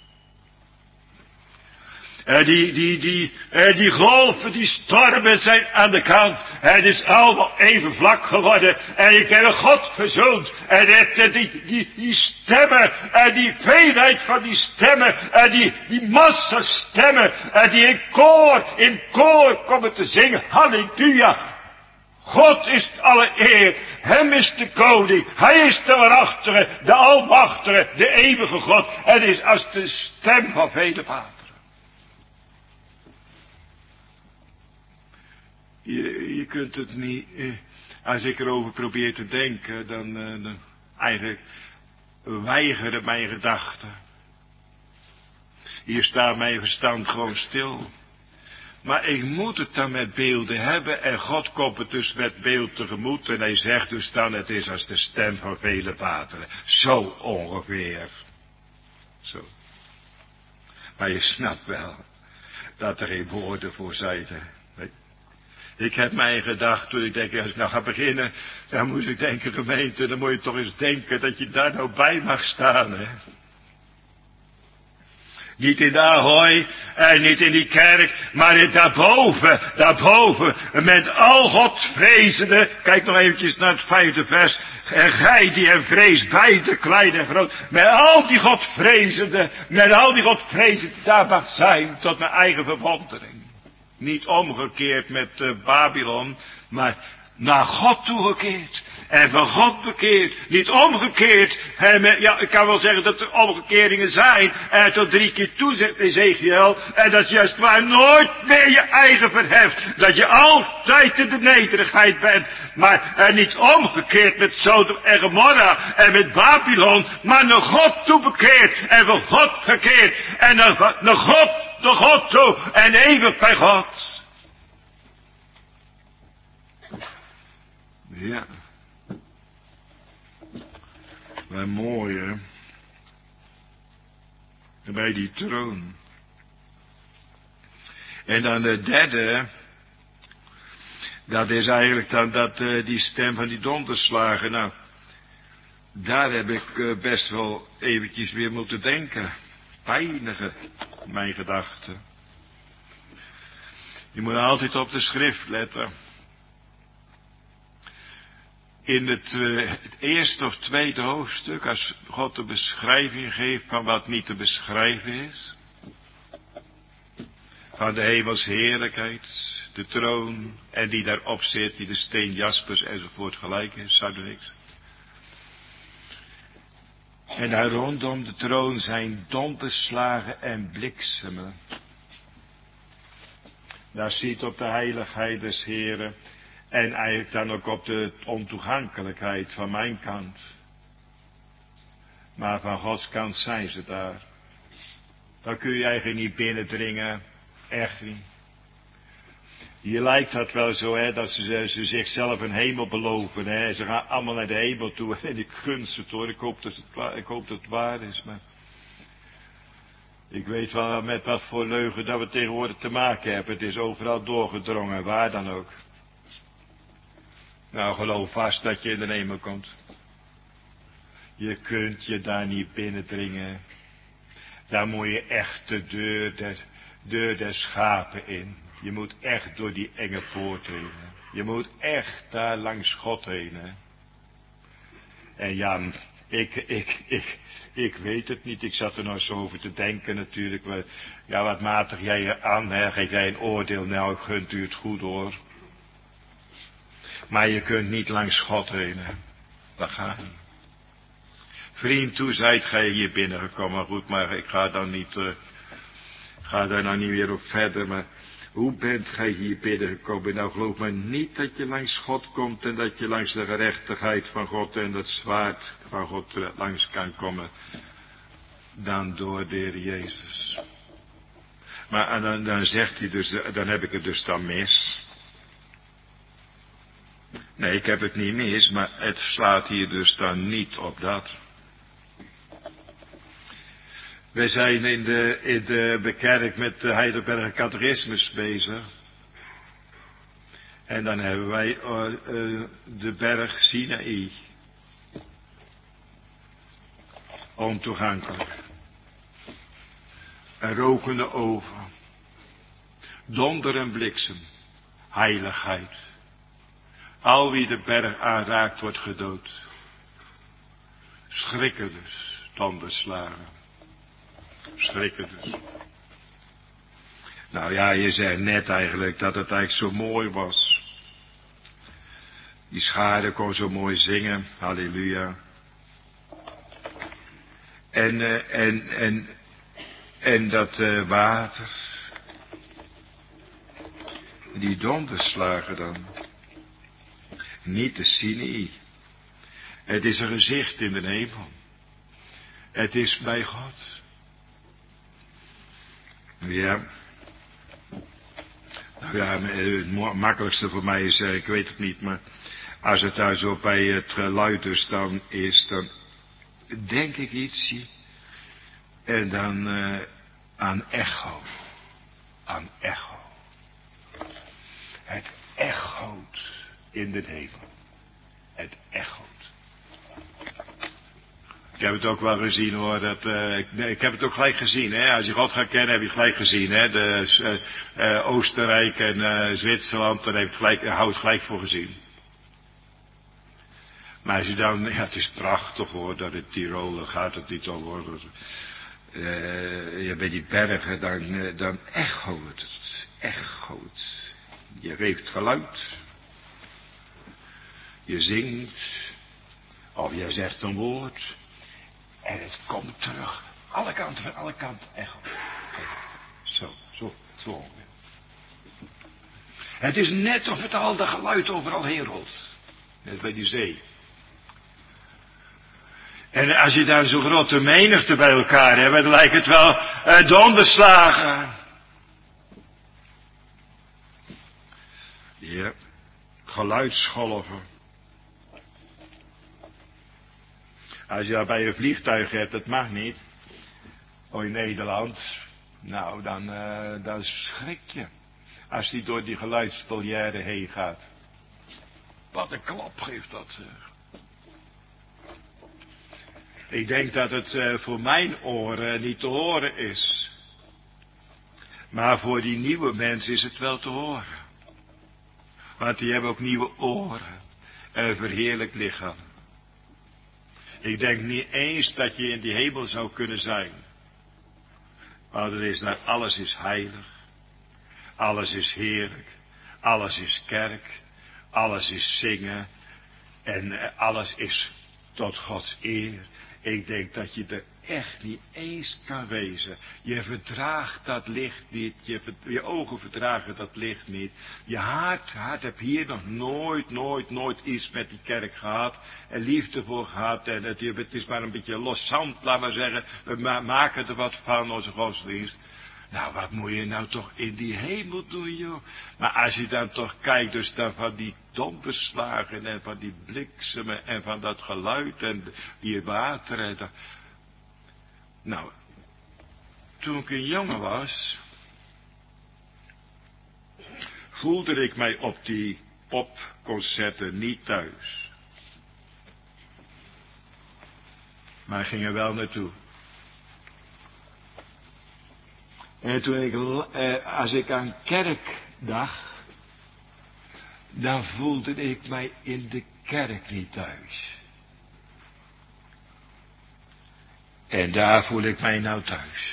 Die golven, die stormen zijn aan de kant. Het is allemaal even vlak geworden. En ik heb God verzoend. En die stemmen, die veelheid van die stemmen, die massa stemmen, die in koor komen te zingen. Halleluja. God is alle eer. Hem is de koning. Hij is de waarachtige, de almachtige, de eeuwige God. Het is als de stem van vele wateren. Je kunt het niet, als ik erover probeer te denken, dan eigenlijk weigeren mijn gedachten. Hier staat mijn verstand gewoon stil. Maar ik moet het dan met beelden hebben en God komt het dus met beeld tegemoet en hij zegt dus dan het is als de stem van vele wateren. Zo ongeveer. Zo. Maar je snapt wel dat er geen woorden voor zijn. Nee. Ik heb mijn gedacht toen ik denk als ik nou ga beginnen, dan moet ik denken gemeente, dan moet je toch eens denken dat je daar nou bij mag staan. Hè? Niet in de Ahoy en niet in die kerk, maar daarboven, met al Godvrezende. Kijk nog eventjes naar het 5e vers. En gij die hem vreest, beide klein en groot. Met al die Godvrezende, daar mag zijn tot mijn eigen verwondering. Niet omgekeerd met Babylon, maar naar God toegekeerd. En van God bekeerd. Niet omgekeerd. Ja, ik kan wel zeggen dat er omgekeringen zijn. En tot 3 keer toe zegt Ezekiel. En dat je juist maar nooit meer je eigen verheft. Dat je altijd in de nederigheid bent. Maar niet omgekeerd met Sodom en Gomorra. En met Babylon. Maar naar God toe bekeerd. En van God gekeerd. En naar God toe. En eeuwig bij God. Ja. Wat mooi, hè? Bij die troon. En dan de derde. Dat is eigenlijk dan die stem van die donderslagen. Nou, daar heb ik best wel eventjes weer moeten denken. Pijnigen, mijn gedachten. Je moet altijd op de schrift letten. In het eerste of tweede hoofdstuk, als God de beschrijving geeft van wat niet te beschrijven is. Van de hemels heerlijkheid, de troon en die daarop zit, die de steen jaspers enzovoort gelijk is, sardonyx. En daar rondom de troon zijn donderslagen en bliksemen. Daar ziet op de heiligheid des Heren. En eigenlijk dan ook op de ontoegankelijkheid van mijn kant. Maar van Gods kant zijn ze daar. Dan kun je eigenlijk niet binnendringen. Echt niet. Hier lijkt dat wel zo, hè, dat ze zichzelf een hemel beloven. Hè. Ze gaan allemaal naar de hemel toe. En ik gunst het hoor. Ik hoop dat het waar is. Maar ik weet wel met wat voor leugen dat we tegenwoordig te maken hebben. Het is overal doorgedrongen. Waar dan ook. Nou, geloof vast dat je in de hemel komt. Je kunt je daar niet binnendringen. Daar moet je echt de deur der schapen in. Je moet echt door die enge poort heen. Je moet echt daar langs God heen. Hè. En Jan, ik weet het niet. Ik zat er nog zo over te denken natuurlijk. Ja, wat matig jij je aan? Hè? Geef jij een oordeel? Nou, ik gunt u het goed hoor. Maar je kunt niet langs God heen. Hè. Dat gaat niet. Vriend, hoe zijt gij hier binnengekomen? Goed, maar ik ga daar nou niet weer op verder. Maar hoe bent gij hier binnengekomen? Nou, geloof maar niet dat je langs God komt en dat je langs de gerechtigheid van God en dat zwaard van God langs kan komen. Dan door de Heer Jezus. Maar dan zegt hij dus, dan heb ik het dus dan mis. Nee, ik heb het niet mis, maar het slaat hier dus dan niet op dat. Wij zijn in de bekerk met de Heidelberger Catechismus bezig. En dan hebben wij de berg Sinaï. Ontoegankelijk. Een rokende oven. Donder en bliksem. Heiligheid. Al wie de berg aanraakt wordt gedood. Schrikken dus, donderslagen. Schrikken dus. Nou ja, je zei net eigenlijk dat het eigenlijk zo mooi was. Die schade kon zo mooi zingen, halleluja. En dat water. Die donderslagen dan. Niet de Sinaï. Het is een gezicht in de hemel. Het is bij God. Ja. Nou ja, het makkelijkste voor mij is, ik weet het niet, maar als het daar zo bij het geluid dus dan is, dan denk ik ietsje. En dan aan echo. Aan echo. Het echoot in de hemel. Het echoot. Ik heb het ook wel gezien hoor. Ik heb het ook gelijk gezien. Hè. Als je God gaat kennen, heb je het gelijk gezien. Hè. Oostenrijk en Zwitserland, daar heb je het gelijk voor gezien. Maar als je dan, ja, het is prachtig hoor, dat in Tirol gaat het niet om hoor. Bij die bergen, dan echoot het. Echoot. Je geeft geluid. Je zingt. Of je zegt een woord. En het komt terug. Alle kanten, van alle kanten. Echo. Zo ongeveer. Het is net of het al de geluid overal heen rolt. Net bij die zee. En als je daar zo'n grote menigte bij elkaar hebt, dan lijkt het wel donderslagen. Ja, geluidsgolven. Als je dat bij een vliegtuig hebt, dat mag niet. Oh, in Nederland. Nou, dan schrik je. Als die door die geluidspoljaire heen gaat. Wat een klap geeft dat, zeg. Ik denk dat het voor mijn oren niet te horen is. Maar voor die nieuwe mensen is het wel te horen. Want die hebben ook nieuwe oren. En verheerlijk lichaam. Ik denk niet eens dat je in die hemel zou kunnen zijn. Want er is daar, alles is heilig. Alles is heerlijk. Alles is kerk. Alles is zingen. En alles is tot Gods eer. Ik denk dat je er echt niet eens kan wezen. Je verdraagt dat licht niet. Je ogen verdragen dat licht niet. Je hart heb hier nog nooit iets met die kerk gehad. En liefde voor gehad. En het is maar een beetje los zand, laat maar zeggen. We maken er wat van, onze godsdienst. Nou, wat moet je nou toch in die hemel doen, joh? Maar als je dan toch kijkt, dus dan van die donderslagen en van die bliksemen en van dat geluid en die wateren. Nou, toen ik een jongen was, voelde ik mij op die popconcerten niet thuis. Maar ik ging er wel naartoe. En toen als ik aan kerk dacht, dan voelde ik mij in de kerk niet thuis. En daar voel ik mij nou thuis.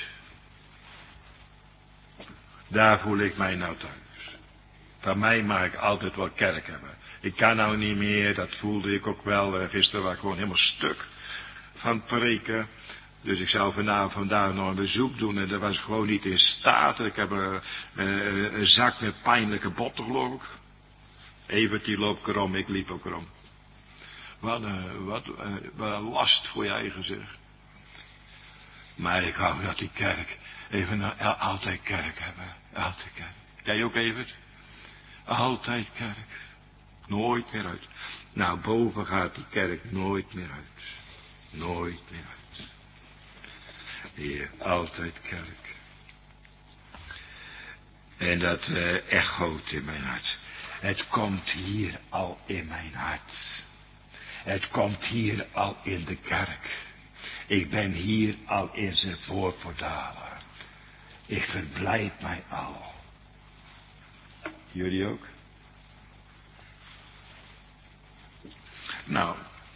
Daar voel ik mij nou thuis. Van mij mag ik altijd wel kerk hebben. Ik kan nou niet meer, dat voelde ik ook wel. Gisteren was ik gewoon helemaal stuk van het preken. Dus ik zou vandaag nog een bezoek doen en dat was gewoon niet in staat. Ik heb een zak met pijnlijke botten, geloof ik. Evert die loopt erom, ik liep ook erom. Wat een last voor je eigen zeg. Maar ik hou dat die kerk even altijd kerk hebben. Altijd kerk. Jij ook, Evert? Altijd kerk. Nooit meer uit. Nou, boven gaat die kerk nooit meer uit. Nooit meer uit. Hier, altijd kerk. En dat echoot in mijn hart. Het komt hier al in mijn hart. Het komt hier al in de kerk. Ik ben hier al in zijn voorportalen. Ik verblijd mij al. Jullie ook? Nou.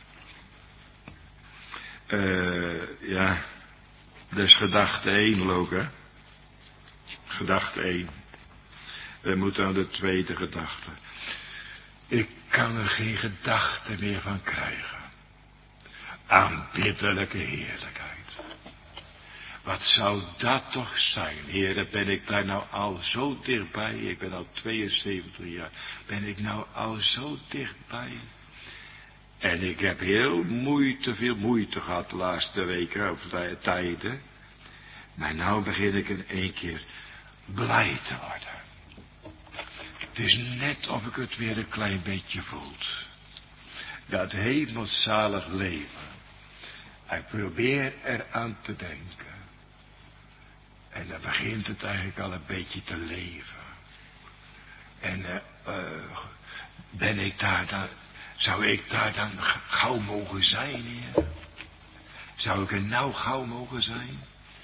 Ja. Dat is gedachte 1 ook, hè. Gedachte 1. We moeten aan de tweede gedachte. Ik kan er geen gedachte meer van krijgen. Aanbiddelijke heerlijkheid. Wat zou dat toch zijn, Heer, ben ik daar nou al zo dichtbij. Ik ben al 72 jaar. Ben ik nou al zo dichtbij. En ik heb heel veel moeite gehad de laatste weken of tijden. Maar nou begin ik in één keer blij te worden. Het is net of ik het weer een klein beetje voelt. Dat hemelzalig leven. Ik probeer eraan te denken. En dan begint het eigenlijk al een beetje te leven. En ben ik daar dan, zou ik daar dan gauw mogen zijn, Heer? Zou ik er nou gauw mogen zijn?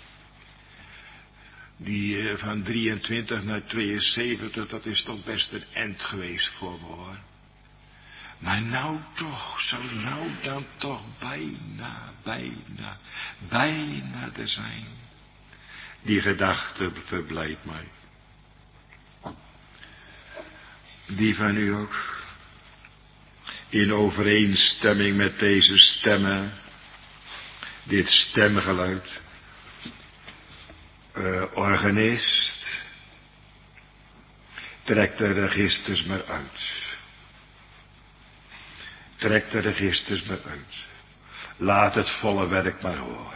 Die van 23 naar 72, dat is toch best een end geweest voor me, hoor. Maar nou toch, zou nou dan toch bijna er zijn. Die gedachte verblijdt mij. Die van u ook. In overeenstemming met deze stemmen. Dit stemgeluid. Organist. Trek de registers maar uit. Trek de registers maar uit. Laat het volle werk maar horen.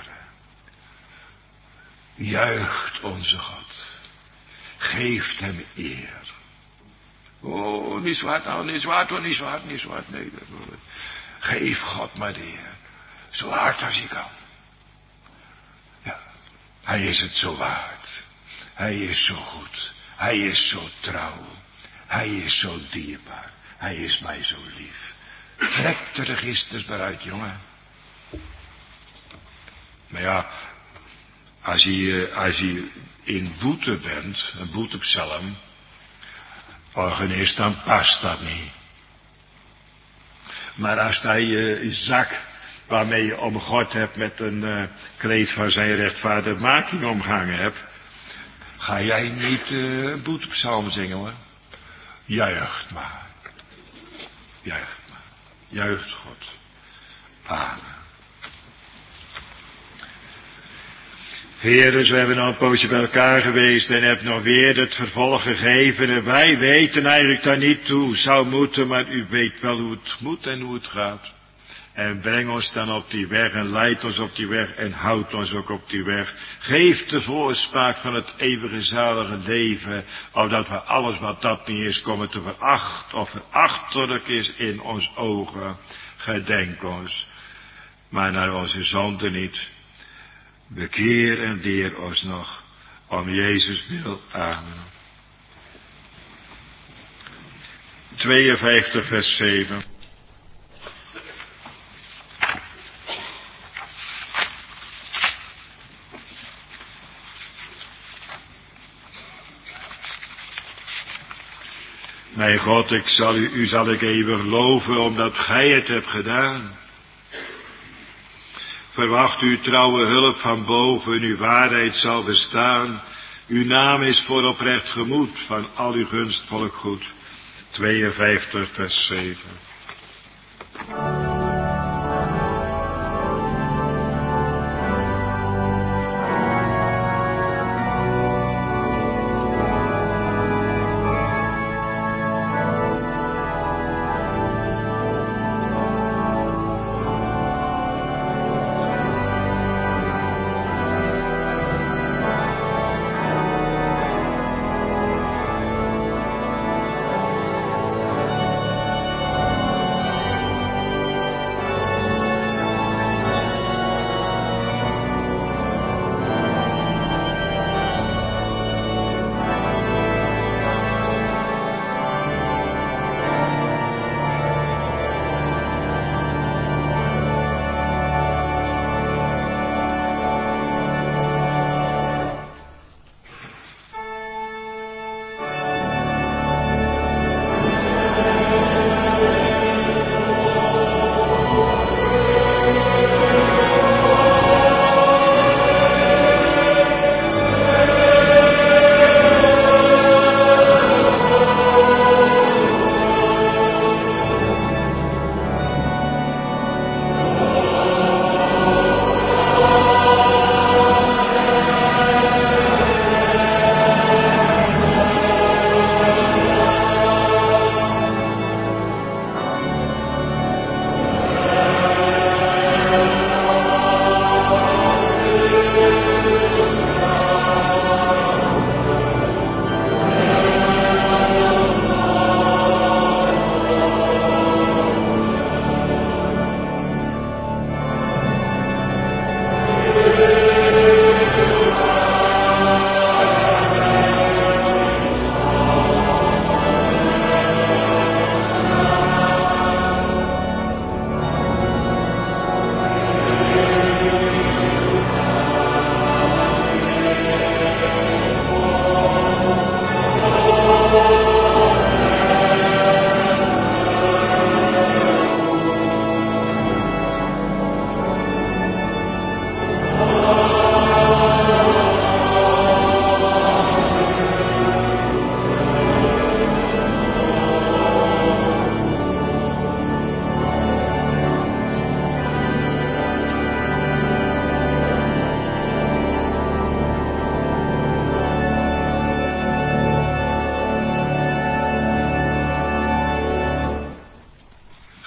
Juicht onze God. Geeft hem eer. Oh, niet zwart nou, niet zwart hoor, niet zwart. Nee, dat wil ik. Geef God maar de eer. Zo hard als hij kan. Ja, hij is het zo waard. Hij is zo goed. Hij is zo trouw. Hij is zo dierbaar. Hij is mij zo lief. Trek de registers maar uit, jongen. Maar ja, als je in boete bent, een boetepsalm, organist, dan past dat niet. Maar als hij je zak waarmee je omgord hebt met een kreet van zijn rechtvaardigmaking omgangen hebt, ga jij niet een boetepsalm zingen, hoor. Juicht maar. Juicht maar. Juicht God. Amen. Heer, dus we hebben al een poosje bij elkaar geweest en hebt nog weer het vervolg gegeven. En wij weten eigenlijk daar niet toe, zou moeten, maar u weet wel hoe het moet en hoe het gaat. En breng ons dan op die weg en leid ons op die weg en houd ons ook op die weg. Geef de voorspraak van het eeuwige zalige leven, opdat we alles wat dat niet is komen te verachten of verachtelijk is in ons ogen. Gedenk ons, maar naar onze zonde niet. Bekeer en leer ons nog, om Jezus wil. Amen. 52 vers 7. Mijn God, u zal ik eeuwig loven, omdat gij het hebt gedaan. Verwacht uw trouwe hulp van boven, uw waarheid zal bestaan. Uw naam is voor oprecht gemoed, van al uw gunstvolk goed. 52 vers 7.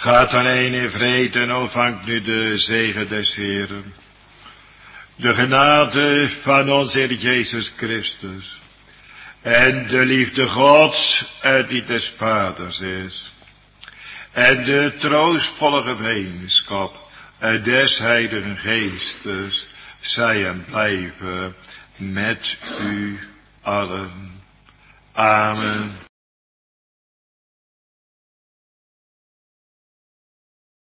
Gaat dan heen in vrede en ontvangt nu de zegen des Heeren. De genade van onze Heer Jezus Christus. En de liefde Gods die des Vaders is. En de troostvolle gemeenschap des Heiligen Geestes. Zij en blijven met u allen. Amen.